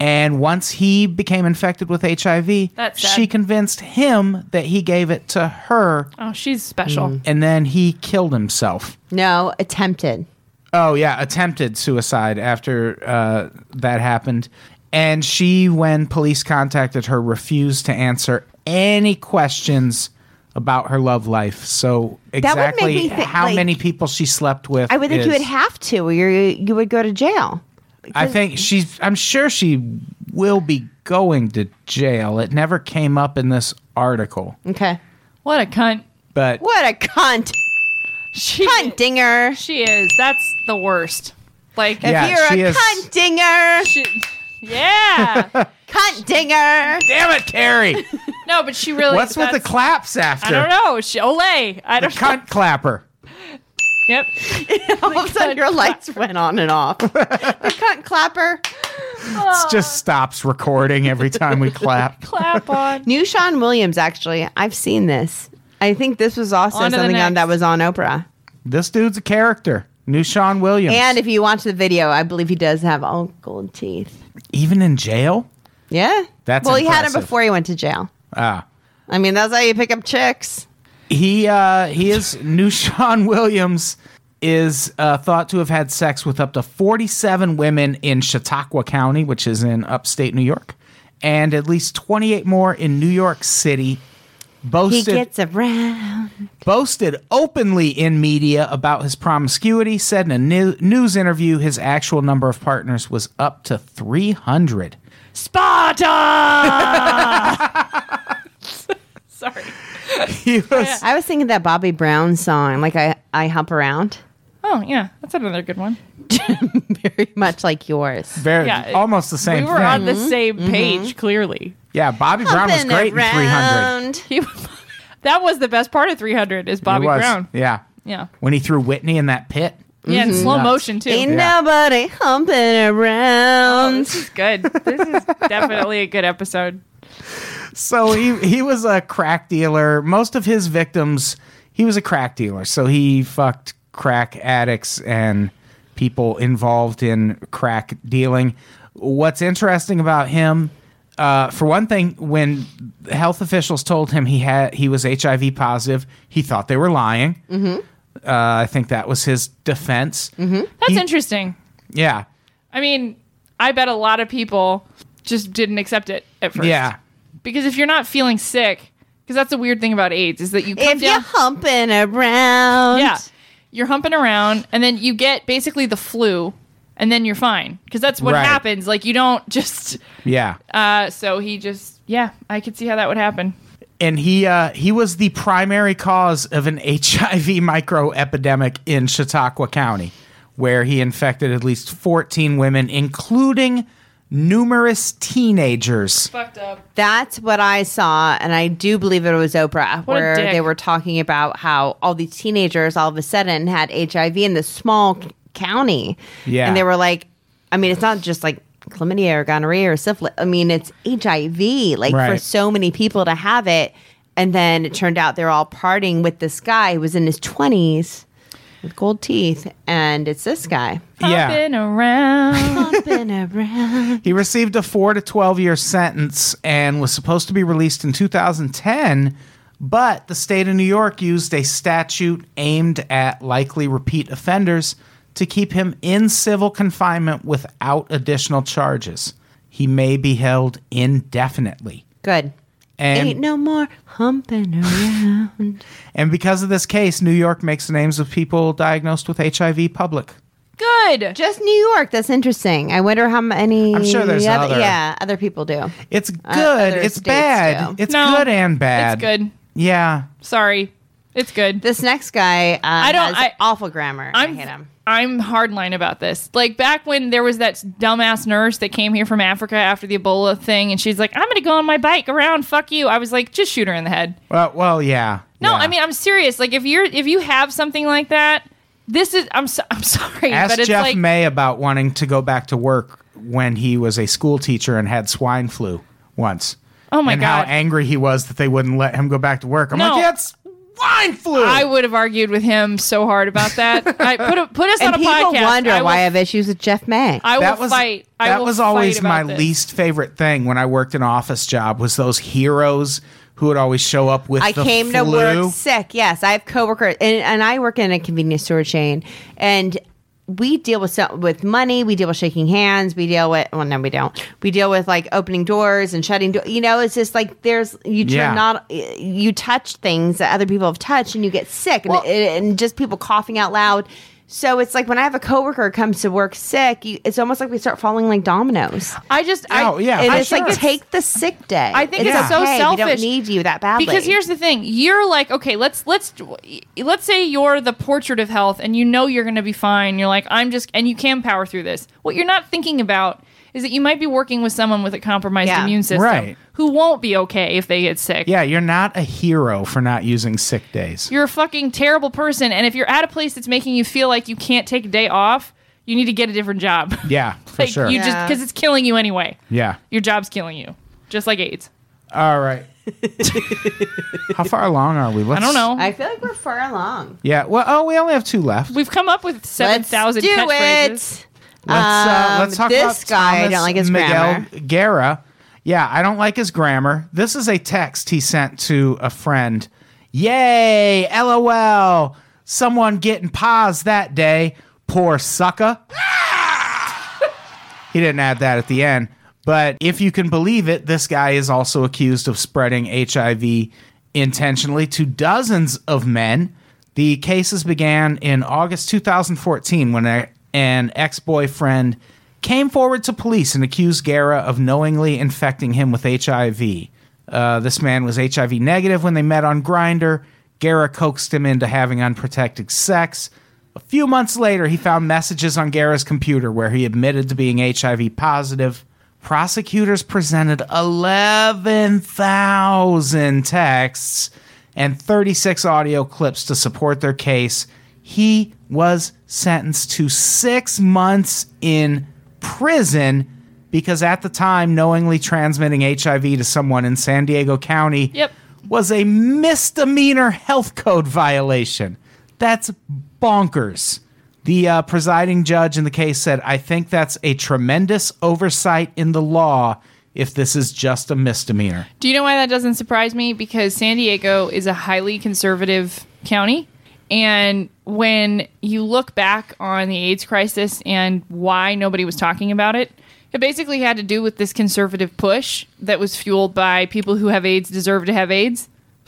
And once he became infected with H I V,
That's sad.
she convinced him that he gave it to her,
Oh, she's special.
and then he killed himself.
No, attempted.
Oh, yeah, attempted suicide after uh, that happened. And she, when police contacted her, refused to answer any questions about her love life. So
would make
exactly
me thi-
how
like-
many people she slept with.
I would think you
is-
would have to, or you you would go to jail.
I think she's. I'm sure she will be going to jail. It never came up in this article,
Okay.
What a cunt.
but
What a cunt.
She,
Cunt dinger.
she is. That's the worst. Like,
Yeah,
You're
she
a
is-
cunt dinger.
she, yeah.
Cunt dinger.
damn it, Carrie!
No, but she really.
What's with the
that's-
claps after?
I don't know. She, Olay. I
The
don't know.
cunt clapper.
Yep.
All of a sudden, your lights went on and off. The cunt clapper.
It just stops recording every time we clap.
Clap on.
New Sean Williams, actually. I've seen this. I think this was also
On to the
something on,
next.
that was on Oprah.
This dude's a character. New Sean Williams.
And if you watch the video, I believe he does have all gold teeth.
Even in jail?
Yeah.
That's
well, he had them
impressive.
before he went to jail.
Ah.
I mean, that's how you pick up chicks.
He uh he is New Sean Williams is uh, thought to have had sex with up to forty-seven women in Chautauqua County, which is in upstate New York, and at least twenty-eight more in New York City.
He
Boasted
gets around.
boasted openly in media about his promiscuity, said in a new, news interview his actual number of partners was up to three hundred.
Sparta! Sorry.
He was
I was thinking that Bobby Brown song, like I, I Hump Around,
Oh, yeah. That's another good one.
very much like yours.
very
Yeah, it-
almost the same
we were
thing.
on the same page, clearly.
Yeah, Bobby Brown was
Humping
great in three hundred.
around.
He, that was the best part of three hundred is Bobby
He was.
Brown.
Yeah.
Yeah.
When he threw Whitney in that pit.
Yeah, in slow
Nuts.
motion, too.
Ain't
Yeah.
nobody humping
Oh,
around.
this is good. This is definitely a good episode.
So he he was a crack dealer. Most of his victims, he was a crack dealer. So he fucked crack addicts and people involved in crack dealing. What's interesting about him, uh, for one thing, when health officials told him he had he was H I V positive, he thought they were lying. Mm-hmm. Uh, I think that was his defense. Mm-hmm.
That's interesting.
Yeah,
I mean, I bet a lot of people just didn't accept it at first.
yeah.
Because if you're not feeling sick, because that's the weird thing about AIDS is that you come
If you're
down.
humping around.
Yeah. You're humping around and then you get basically the flu and then you're fine. Because that's what
Right.
happens. Like you don't just.
Yeah.
Uh, so he just. Yeah, I could see how that would happen.
And he uh, he was the primary cause of an H I V microepidemic in Chautauqua County, where he infected at least fourteen women, including numerous teenagers.
Fucked up.
That's what I saw, and I do believe it was Oprah,
What a
where
dick.
they were talking about how all these teenagers all of a sudden had H I V in this small c- county.
Yeah.
And they were like, I mean, it's not just like chlamydia or gonorrhea or syphilis. I mean, it's H I V, like for
Right.
so many people to have it. And then it turned out they're all partying with this guy who was in his twenties with gold teeth. And it's this guy.
Yeah.
Humping around.
Humping around.
He received a four to twelve year sentence and was supposed to be released in two thousand ten, but the state of New York used a statute aimed at likely repeat offenders to keep him in civil confinement without additional charges. He may be held indefinitely.
Good.
And
Ain't no more humping around.
And because of this case, New York makes the names of people diagnosed with H I V public.
Good.
Just New York. That's interesting. I wonder how many.
I'm sure there's
other,
other-
Yeah, other people do.
It's good.
other
it's
states
bad.
do.
It's
No,
good and bad.
It's good.
Yeah.
Sorry. It's good.
This next guy uh,
I don't-
has
I-
awful grammar.
I'm
I hate him.
I'm hardline about this. Like back when there was that dumbass nurse that came here from Africa after the Ebola thing, and she's like, "I'm gonna go on my bike around. Fuck you." I was like, just shoot her in the head.
Well, well, yeah.
No,
yeah.
I mean I'm serious. Like if you're if you have something like that, this is I'm so, I'm sorry,
Ask
but it's
Jeff
like
May about wanting to go back to work when he was a school teacher and had swine flu once.
Oh my
and
God.
how angry he was that they wouldn't let him go back to work. I'm
No.
like, yeah, it's swine flu.
I would have argued with him so hard about that. I put a, put us
And
on a
people
podcast.
wonder
I
why I
will,
have issues with Jeff May.
I will
that was
fight. I
that
will
was
fight
always
about
my
this.
least favorite thing when I worked an office job was those heroes who would always show up with
I
the
came
flu.
to work sick. Yes, I have coworkers, and, and I work in a convenience store chain, and we deal with so, with money. We deal with shaking hands. We deal with well, no, we don't. We deal with like opening doors and shutting doors. You know, it's just like there's you turn
Yeah.
not you touch things that other people have touched, and you get sick, and,
Well-
and just people coughing out loud. So it's like when I have a coworker who comes to work sick, you, it's almost like we start falling like dominoes.
I just. I,
Oh, yeah.
And
I
it's
sure.
like take the sick day.
I think
it's
it's so
okay. We
selfish.
don't need you that badly.
Because here's the thing: you're like, okay, let's let's let's say you're the portrait of health, and you know you're going to be fine. You're like, I'm just, and you can power through this. What you're not thinking about is that you might be working with someone with a compromised
Yeah.
immune system,
Right.
who won't be okay if they get sick.
Yeah, you're not a hero for not using sick days.
You're a fucking terrible person, and if you're at a place that's making you feel like you can't take a day off, you need to get a different job.
Yeah, for
like
sure.
you just
Yeah.
because it's killing you anyway.
yeah.
Your job's killing you, just like AIDS.
All right. How far along are we? Let's,
I don't know.
I feel like we're far along.
Yeah. Well, oh, we only have two left.
We've come up with seven thousand
Let's do
catchphrases.
it.
Let's uh,
Um,
let's talk
this
about
guy, I
Thomas
don't like his
Miguel
grammar.
Guerra. Yeah, I don't like his grammar. This is a text he sent to a friend. Yay! LOL. Someone getting paused that day. Poor sucker. He didn't add that at the end. But if you can believe it, this guy is also accused of spreading H I V intentionally to dozens of men. The cases began in August two thousand fourteen when a, an ex-boyfriend came forward to police and accused Guerra of knowingly infecting him with H I V. Uh, this man was H I V negative when they met on Grindr. Guerra coaxed him into having unprotected sex. A few months later, he found messages on Guerra's computer where he admitted to being H I V positive. Prosecutors presented eleven thousand texts and thirty-six audio clips to support their case. He was sentenced to six months in prison because at the time, knowingly transmitting H I V to someone in San Diego County
Yep.
was a misdemeanor health code violation. That's bonkers. The uh, presiding judge in the case said, I think that's a tremendous oversight in the law if this is just a misdemeanor.
Do you know why that doesn't surprise me? Because San Diego is a highly conservative county. And when you look back on the AIDS crisis and why nobody was talking about it, it basically had to do with this conservative push that was fueled by people who have AIDS deserve to have AIDS.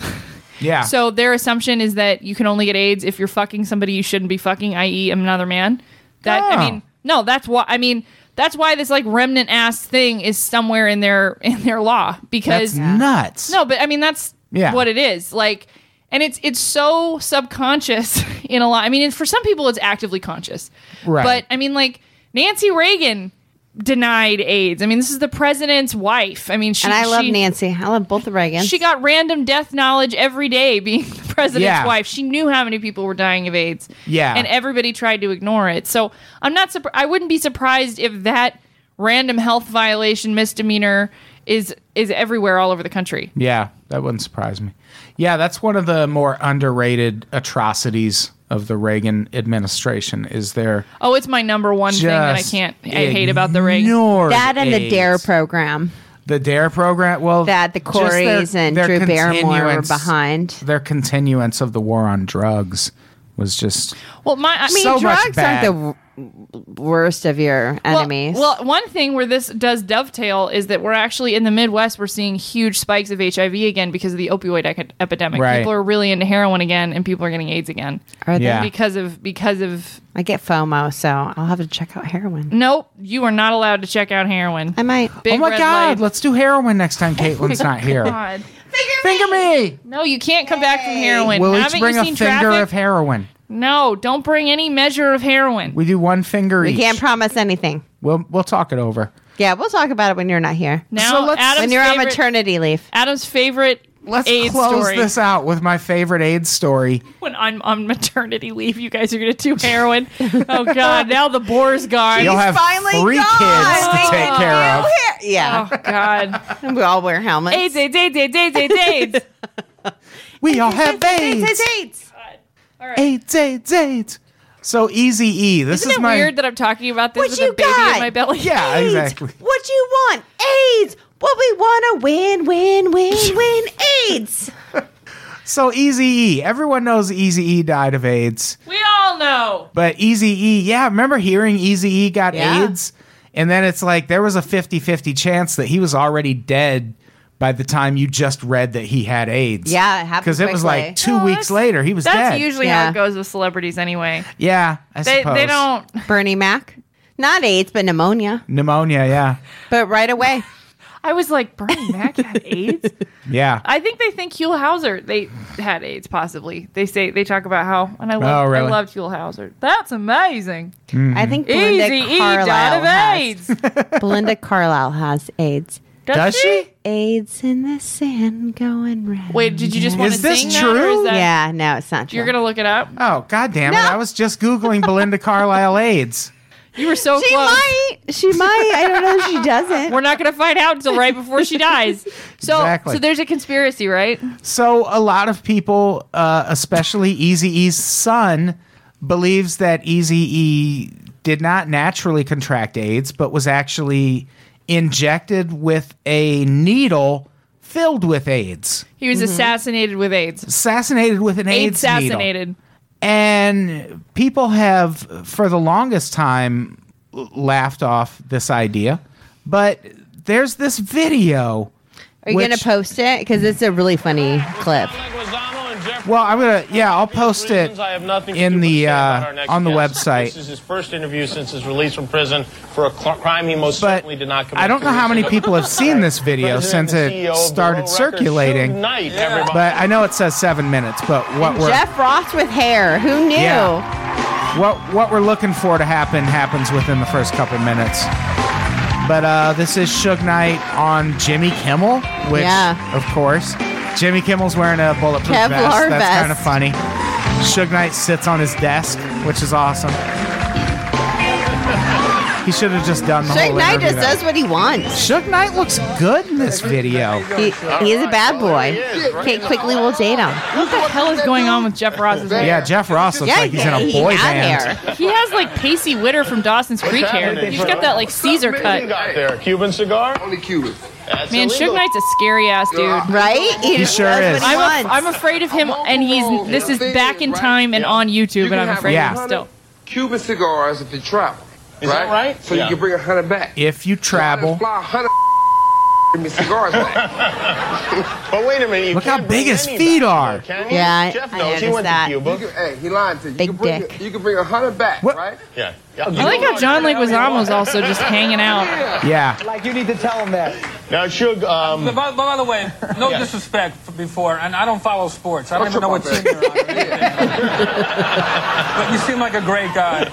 Yeah.
So their assumption is that you can only get AIDS if you're fucking somebody you shouldn't be fucking, that is another man. That
Oh.
I mean, no, that's why I mean, that's why this like remnant ass thing is somewhere in their in their law because
that's nuts.
no, but I mean that's
Yeah.
what it is. Like and it's it's so subconscious in a lot. I mean, for some people it's actively conscious.
Right.
But I mean like Nancy Reagan denied AIDS. I mean, this is the president's wife. I mean, she
And I love
she,
Nancy. I love both the Reagans.
she got random death knowledge every day being the president's
Yeah.
wife. She knew how many people were dying of AIDS.
Yeah.
And everybody tried to ignore it. So I'm not surprised. I wouldn't be surprised if that random health violation misdemeanor is is everywhere all over the country.
Yeah, that wouldn't surprise me. Yeah, that's one of the more underrated atrocities of the Reagan administration is their
Oh, it's my number one thing that I
just
can't I hate about the Reagan.
ignored
that and the
AIDS.
DARE program
The DARE program. Well,
that the
just their-
Coreys and
their
Drew Barrymore were
continuance-
behind.
Their continuance of the war on drugs was just
Well, my I
I mean,
So much
drugs
bad.
aren't the w- worst of your enemies.
Well, well, one thing where this does dovetail is that we're actually in the Midwest, we're seeing huge spikes of H I V again because of the opioid ec- epidemic.
Right.
People are really into heroin again, and people are getting AIDS again
Are they?
Yeah.
because of because of.
I get FOMO, so I'll have to check out heroin.
Nope, you are not allowed to check out heroin.
I might.
Big
oh my
red
god,
light.
let's do heroin next time Caitlin's not here.
God.
Finger me.
No, you can't come back from heroin.
We'll each
Haven't
bring
you
a
seen
finger
Traffic?
of heroin.
No, don't bring any measure of heroin.
We do one finger
We
each.
can't promise anything.
We'll we'll talk it over.
Yeah, we'll talk about it when you're not here.
Now,
So let's-
Adam's
when you're on
favorite,
maternity leave.
Adam's favorite
Let's
AIDS
close
story.
this out with my favorite AIDS story.
When I'm on maternity leave, you guys are going to do heroin. Oh, God. Now the boar's gone.
You'll have
finally
three
gone.
kids to
We
take
can
care
do
of.
hair- Yeah.
Oh God.
We all wear helmets.
AIDS, AIDS, AIDS, AIDS, AIDS, AIDS, AIDS.
We all have AIDS.
AIDS, AIDS.
All right.
AIDS, AIDS, AIDS. So Eazy-E. This
Isn't
is
it
my
weird that I'm talking about this
What
with
you
a baby
got?
in my belly?
Yeah,
AIDS.
exactly.
What you want? AIDS. What we want to win, win, win, win. AIDS.
So Eazy-E. Everyone knows Eazy-E died of AIDS.
We all know.
But Eazy-E, yeah, remember hearing Eazy-E got
Yeah.
AIDS? And then it's like there was a fifty-fifty chance that he was already dead by the time you just read that he had AIDS.
Yeah, it happened
Because it was
quickly.
like two
No,
weeks
that's-
later, he was
That's
dead.
usually
Yeah.
how it goes with celebrities anyway.
yeah, I
They
suppose.
they don't.
Bernie Mac. Not AIDS, but pneumonia.
Pneumonia, yeah.
But right away.
I was like, Bernie Mac had AIDS?
Yeah.
I think they think Huell Hauser they had AIDS possibly. They say they talk about how and I love
Oh, really?
I loved Huell Hauser. That's amazing.
I think Belinda
Easy E
Carlisle
died of
has.
AIDS.
Belinda Carlisle has AIDS.
Does she?
AIDS in the sand going round.
Wait, did you just want
Is
to
this
sing that, or
true?
is that-
Yeah, no, it's not true.
You're gonna look it up.
Oh, God damn it.
No.
I was just Googling Belinda Carlisle AIDS.
You were so
She
close.
might. She might. I don't know if she doesn't.
We're not gonna find out until right before she dies. So,
Exactly.
so there's a conspiracy, right?
So a lot of people, uh, especially Eazy-E's son, believes that Eazy-E did not naturally contract AIDS, but was actually injected with a needle filled with AIDS.
He was assassinated with AIDS.
Assassinated with an AIDS, needle.
assassinated.
And people have, for the longest time, l- laughed off this idea. But there's this video.
Are you
which-
going to post it? Because it's a really funny clip.
Well, I'm gonna. Yeah, I'll post it in the uh, on the website.
This is his first interview since his release from prison for a cl- crime he most
But
certainly did not commit.
I don't know how many people have seen this video
President
since
and C E O
it
of the
started
World Record,
circulating.
Suge Knight, everybody.
But I know it says seven minutes. But what we're
Jeff Ross with hair. Who knew?
Yeah. what what we're looking for to happen happens within the first couple minutes. But uh, this is Suge Knight on Jimmy Kimmel, which,
Yeah.
of course, Jimmy Kimmel's wearing a bulletproof
Kevlar
vest. That's
vest.
kind of funny. Suge Knight sits on his desk, which is awesome. He should have just done the
Suge
whole
Knight
interview
just
that
does what he wants.
Suge Knight looks good in this video.
He, he is a bad boy. Kate Quickly will date him.
What the hell is going on with Jeff Ross's hair?
Yeah, Jeff Ross looks
Yeah,
like he's in a
he
boy
had
band.
hair.
He has like Pacey Witter from Dawson's Creek hair.
happening?
He's got that like Caesar
What you
cut.
got there? Cuban cigar?
Only Cuban.
That's
Man,
illegal.
Suge Knight's a scary ass dude.
Right? He, just
sure
does
is.
what he
I'm,
wants.
af- I'm afraid of him, and he's this is back in time and on YouTube, and I'm afraid
Yeah.
of him still.
Cuban cigars if you travel.
Is that right?
So
Yeah.
you can bring a hundred back.
If you travel,
Fly a hundred bring me cigars back.
But wait a minute. You
Look how
can't
big
bring
his
any
feet
back,
are.
Can you?
Yeah,
Jeff
I
knows. He
noticed
went
that.
to
You
Cuba.
can, hey, he lied to you.
Big
you can bring,
dick.
You can bring a hundred back,
What?
right?
Yeah. yeah.
I like how John Leguizamo's also just hanging out.
yeah.
Like, you need to tell him that.
Now, Suge, um,
But by, but by the way, no
Yeah.
disrespect for before, and I don't follow sports. I don't
What's
even know
up
what
with
team you're on. But you seem like a great guy.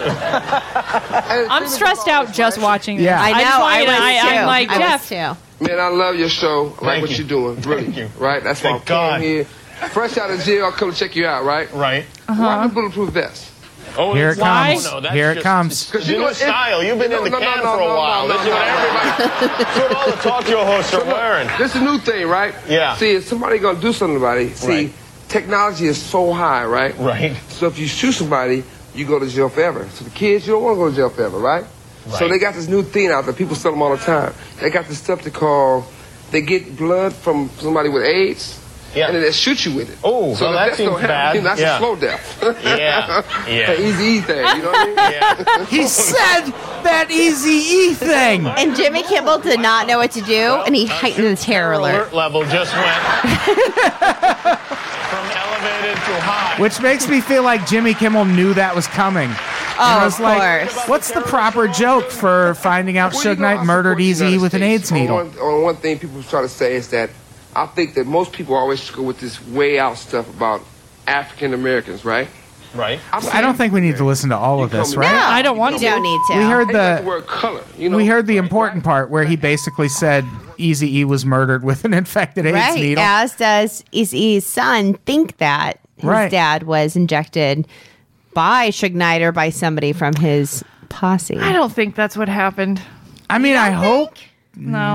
I'm stressed out just watching this.
Yeah.
I know.
I, just
I,
want you to-
was
I,
too.
I'm like,
I
Jeff,
was too.
Man, I love your show. I like
Thank
what
you.
you're doing. Really.
Thank you.
Right? That's why
Thank
I'm
God.
here. Fresh out of jail, I'll come check you out, right?
right.
Why the bulletproof vest?
Oh,
Here it
that's-
comes.
no, that's
Here it
just-
comes.
It's the new style. You've been
No,
in the
no,
can
no, no,
for a
no,
while.
no,
This is
no,
what
no.
everybody. This is what all the talk show hosts are wearing.
This is a new thing, right?
Yeah.
See, if somebody gonna do something about it, see,
Right.
technology is so high, right?
Right.
So if you shoot somebody, you go to jail forever. So the kids, you don't want to go to jail forever, right? So
Right.
they got this new thing out there. People sell them all the time. They got this stuff they call, they get blood from somebody with AIDS,
Yeah.
and then they shoot you with it.
Oh,
so
well,
the
that
death
seems
don't happen.
bad.
You know, That's
Yeah.
a slow death.
Yeah. Yeah.
An easy E thing, you know what I mean?
Yeah.
He said that Eazy-E thing.
And Jimmy Kimmel did not know what to do, and he heightened the terror alert.
level just went from elevated to high.
Which makes me feel like Jimmy Kimmel knew that was coming.
Oh,
And I was
of
like,
course.
what's the proper joke for finding out
Well, you
Suge
know, I
Knight murdered
support the
Eazy-E
United
with an
States.
AIDS
On
needle?
One, on one thing people try to say is that I think that most people always go with this way out stuff about African Americans, right?
Right.
I don't think we need to listen to all of this,
You
right?
No,
I don't want
you
to.
don't need to.
We heard
They like the
the
word color. You know?
we heard the important part where he basically said Eazy-E was murdered with an infected AIDS
right,
needle.
as does Eazy-E's son think that his
Right.
dad was injected by Suge Knight or by somebody from his posse.
I don't think that's what happened.
I mean, I hope
No.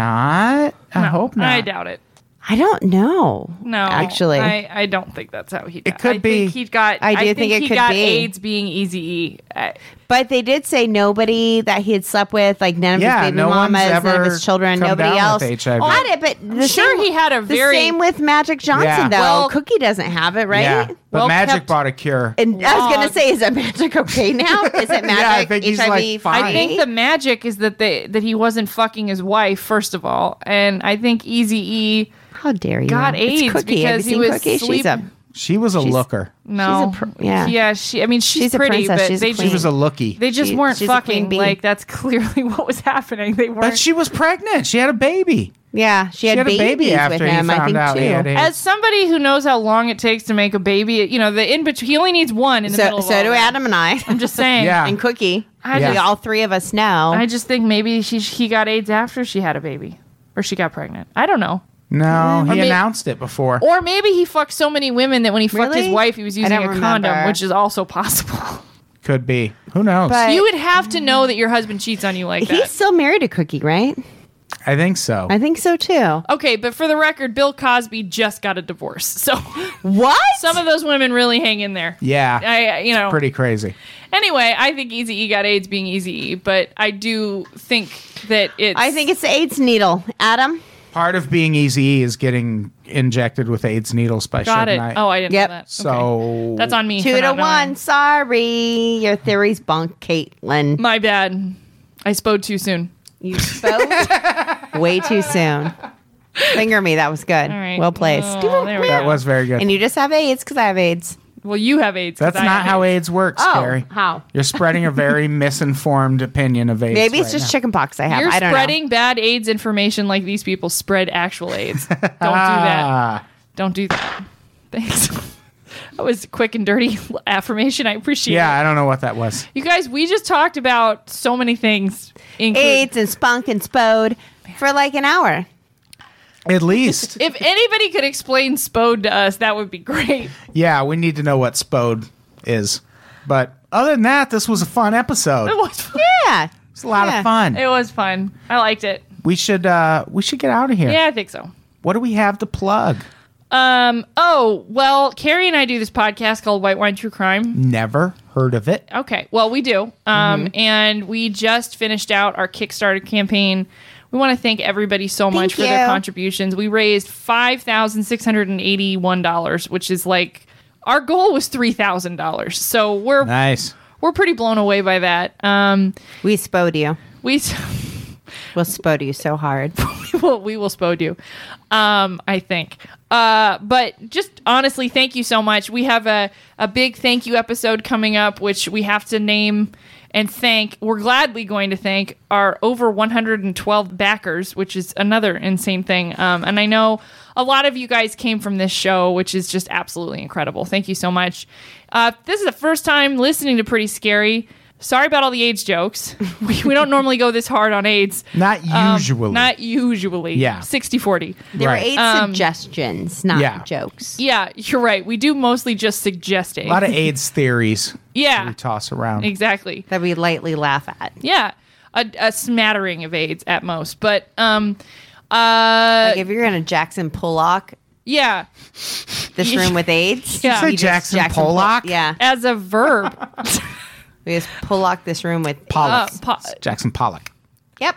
not. I
No,
hope not.
I doubt it.
I don't know.
No,
actually,
I, I don't think that's how he.
It could
I
be.
Think he got.
I do
think,
think it
he
could
got
be.
AIDS being Eazy-E. I-
but they did say nobody that he had slept with, like none of
Yeah,
his baby
no one's
mamas, none of
ever
his children,
come
nobody
down
else
with H I V.
had it. But the
sure
same,
he had a
the
very-
same with Magic Johnson
Yeah.
though.
Well-
Cookie doesn't have it, right?
Yeah, but
Well
Magic
kept-
brought a cure.
And I was
Log.
gonna say, is that Magic okay now? Is it Magic
Yeah, I think he's,
H I V
like, fine.
I think the magic is that they that he wasn't fucking his wife first of all, and I think Eazy-E
How dare you?
got
It's
AIDS
Cookie. Have
because
you
he
seen
was
Cookie? She's
sleep-
a
She was a
She's-
looker.
No,
She's a pr- yeah.
yeah. She, I mean, she's,
She's a
pretty,
princess.
but
She's a
they
queen.
She was a lookie.
they just
She-
weren't
she's a queen
fucking.
bee.
Like that's clearly what was happening. They weren't.
But she was pregnant. She had a baby.
yeah. She had,
had a baby
babies
after
with
he
him. I
found
think
out
too.
he had AIDS.
As somebody who knows how long it takes to make a baby, you know, the in between, he only needs one in the middle
So,
of
so
all
do
that.
Adam and I.
I'm just saying.
Yeah.
and Cookie.
I
Yeah.
We, all three of us know.
I just think maybe she he got AIDS after she had a baby, or she got pregnant. I don't know.
No, he
Or may-
announced it before.
Or maybe he fucked so many women that when he fucked his
Really?
wife, he was
I
using a
don't
condom,
remember.
which is also possible.
Could be. Who knows?
But-
You would have to know that your husband cheats on you like
He's
that.
still married to Cookie, right?
I think so.
I think so too.
Okay, but for the record, Bill Cosby just got a divorce, so
What?
some of those women really hang in there.
yeah.
I, you know.
Pretty crazy.
Anyway, I think Eazy-E got AIDS being Eazy-E, but I do think that it's.
I think it's the AIDS needle. Adam?
Part of being Eazy is getting injected with AIDS needles by
got
Suge
it.
Knight.
Oh, I didn't
Yep.
know that. Okay.
So
That's on me.
Two
for
to
not knowing.
one. Sorry. Your theory's bunk, Caitlin.
My bad. I spoke too soon.
You spoke way too soon. Finger me. That was good.
All right.
Well placed.
Oh, there we
that
go.
was very good.
And you just have AIDS because I have AIDS.
Well, you have AIDS. 'cause
That's
I
not
have
how AIDS works,
Oh,
Carrie.
how?
You're spreading a very misinformed opinion of AIDS.
Maybe it's
right
just
now.
chickenpox I have.
You're
I don't
spreading bad AIDS information like these people spread actual AIDS. Don't do that.
Ah,
Don't do that. Thanks. That was quick and dirty affirmation. I appreciate
yeah,
it.
I don't know what that was.
You guys, we just talked about so many things.
know.
inclu-
AIDS and spunk and spode for like an hour.
At least.
If anybody could explain Spode to us, that would be great.
Yeah, we need to know what Spode is. But other than that, this was a fun episode.
It was fun.
Yeah.
It's a lot
Yeah.
of fun.
It was fun. I liked it.
We should uh we should get out of here.
Yeah, I think so.
What do we have to plug?
Um. Oh, well, Carrie and I do this podcast called White Wine True Crime.
Never heard of it.
Okay. Well, we do. Um, and we just finished out our Kickstarter campaign. We want to thank everybody so much for their
you.
contributions. We raised five thousand six hundred and eighty-one dollars, which is like our goal was three thousand dollars. So we're
Nice.
we're pretty blown away by that. Um,
We spode you.
we
We'll spode you so hard.
we will we will spode you. Um, I think. Uh, but just honestly, thank you so much. We have a, a big thank you episode coming up, which we have to name and thank. We're gladly going to thank our over one hundred twelve backers, which is another insane thing. Um, and I know a lot of you guys came from this show, which is just absolutely incredible. Thank you so much. Uh, this is the first time listening to Pretty Scary. Sorry about all the AIDS jokes. We, we don't normally go this hard on AIDS.
Not
Um,
usually.
not usually.
Yeah.
sixty forty.
There
Right.
were AIDS
Um,
suggestions, not
Yeah.
jokes.
Yeah, you're right. We do mostly just suggest
a
AIDS.
lot of AIDS theories
Yeah.
we toss around.
Exactly.
That we lightly laugh at.
Yeah. A, a smattering of AIDS at most. But, um, uh,
Like if you're in a Jackson Pollock,
yeah.
this room with AIDS.
Yeah.
Say
you just
Jackson
Pol-
Pollock?
yeah.
As a verb.
We just Pollock this room with
Pollock.
Uh, po-
Jackson Pollock.
Yep.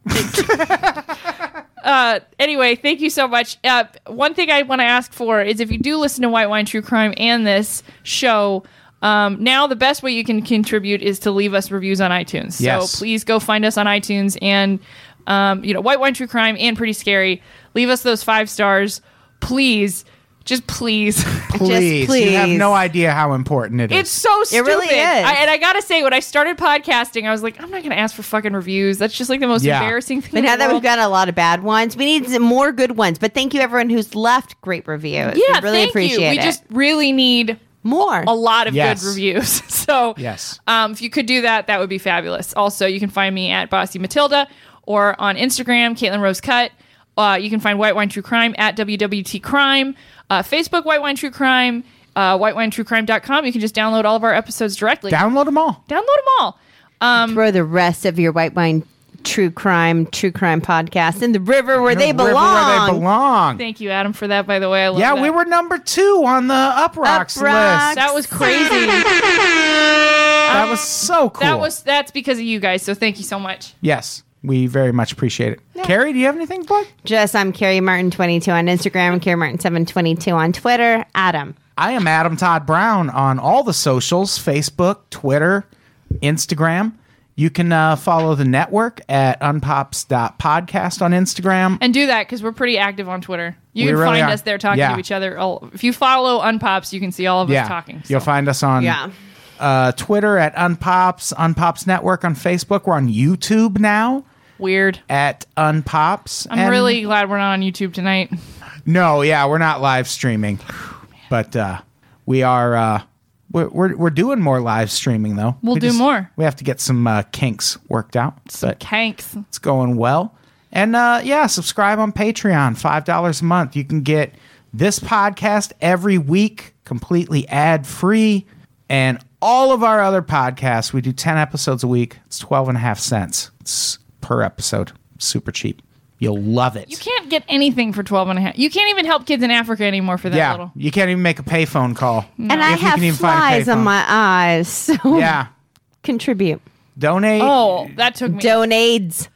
uh, anyway, thank you so much. Uh, one thing I want to ask for is if you do listen to White Wine True Crime and this show, um, now the best way you can contribute is to leave us reviews on iTunes.
Yes.
So please go find us on iTunes and, um, you know, White Wine True Crime and Pretty Scary. Leave us those five stars. Please. Just please.
Please.
please.
You have no idea how important it is.
It's so stupid.
really is.
I, and I gotta say, when I started podcasting, I was like, I'm not gonna ask for fucking reviews. That's just like the most
Yeah.
embarrassing thing.
But
in
now
the
that
world.
we've got a lot of bad ones, we need some more good ones. But thank you everyone who's left great reviews.
yeah,
we really
thank
appreciate
you.
it.
We just really need
more.
a lot of
Yes.
good reviews. So
Yes.
um, if you could do that, that would be fabulous. Also, you can find me at Bossy Matilda or on Instagram, Caitlin Rose Cut. Uh, you can find White Wine True Crime at W W T Crime. Uh, Facebook, White Wine True Crime. Uh, white wine true crime dot com. You can just download all of our episodes directly.
Download them all.
Download them all. Um,
Throw the rest of your white wine true crime, true crime podcast in the river where
The
they
river
belong.
where they belong.
Thank you, Adam, for that, by the way. I love
Yeah,
that.
we were number two on the Up Rocks
Up Rocks.
list.
That was crazy.
That was so cool.
That was That's because of you guys, so thank you so much.
Yes, we very much appreciate it. Carrie, do you have anything to plug?
Just I'm Carrie Martin twenty-two on Instagram, Carrie Martin seven twenty-two on Twitter. Adam.
I am Adam Todd Brown on all the socials, Facebook, Twitter, Instagram. You can uh, follow the network at unpops dot podcast on Instagram.
And do that because we're pretty active on Twitter. You
We
can
really
find
are.
us there talking
Yeah.
to each other. All, if you follow Unpops, you can see all of
Yeah,
us talking.
you'll find us on
Yeah.
uh, Twitter at Unpops, Unpops Network on Facebook. We're on YouTube now
Weird.
at Unpops.
I'm
And-
really glad we're not on YouTube tonight.
No, yeah, we're not live streaming, but uh, we are. Uh, we're, we're we're doing more live streaming though.
We'll
We
do more.
We have to get some uh, kinks worked out, but
Kanks.
it's going well. And uh, yeah, subscribe on Patreon, five dollars a month. You can get this podcast every week, completely ad free, and all of our other podcasts. We do ten episodes a week. It's twelve and a half cents it's per episode. Super cheap. You'll love it.
You can't get anything for twelve and a half. You can't even help kids in Africa anymore for that
yeah,
little.
you can't even make a payphone call.
And I
If you
have
can even find a
flies on
payphone.
my eyes. So
Yeah,
contribute.
donate.
Oh, that took me.
Donades.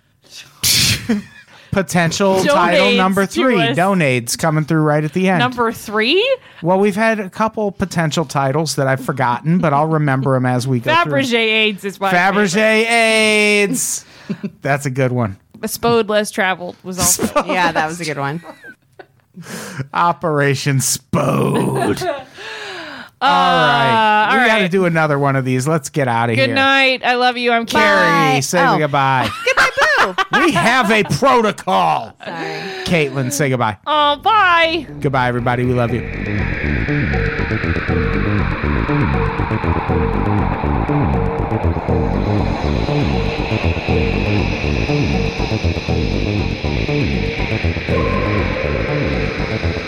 Potential title
Donates
number
to
three.
us.
Donates coming through right at the end.
Number three?
Well, we've had a couple potential titles that I've forgotten, but I'll remember them as we go
Fabergé
through.
AIDS is my
Fabergé
favorite.
AIDS. That's a good one.
The Spode Less Traveled was also.
Yeah, that was a good one.
Operation Spode.
Uh,
all right.
all
we got to
right.
do another one of these. Let's get out of here.
Good night. I love you. I'm
Carrie,
Bye.
say
Oh.
goodbye.
Goodbye, boo.
We have a protocol.
Sorry.
Caitlin, say goodbye.
Oh, bye.
Goodbye, everybody. We love you.
Thank you.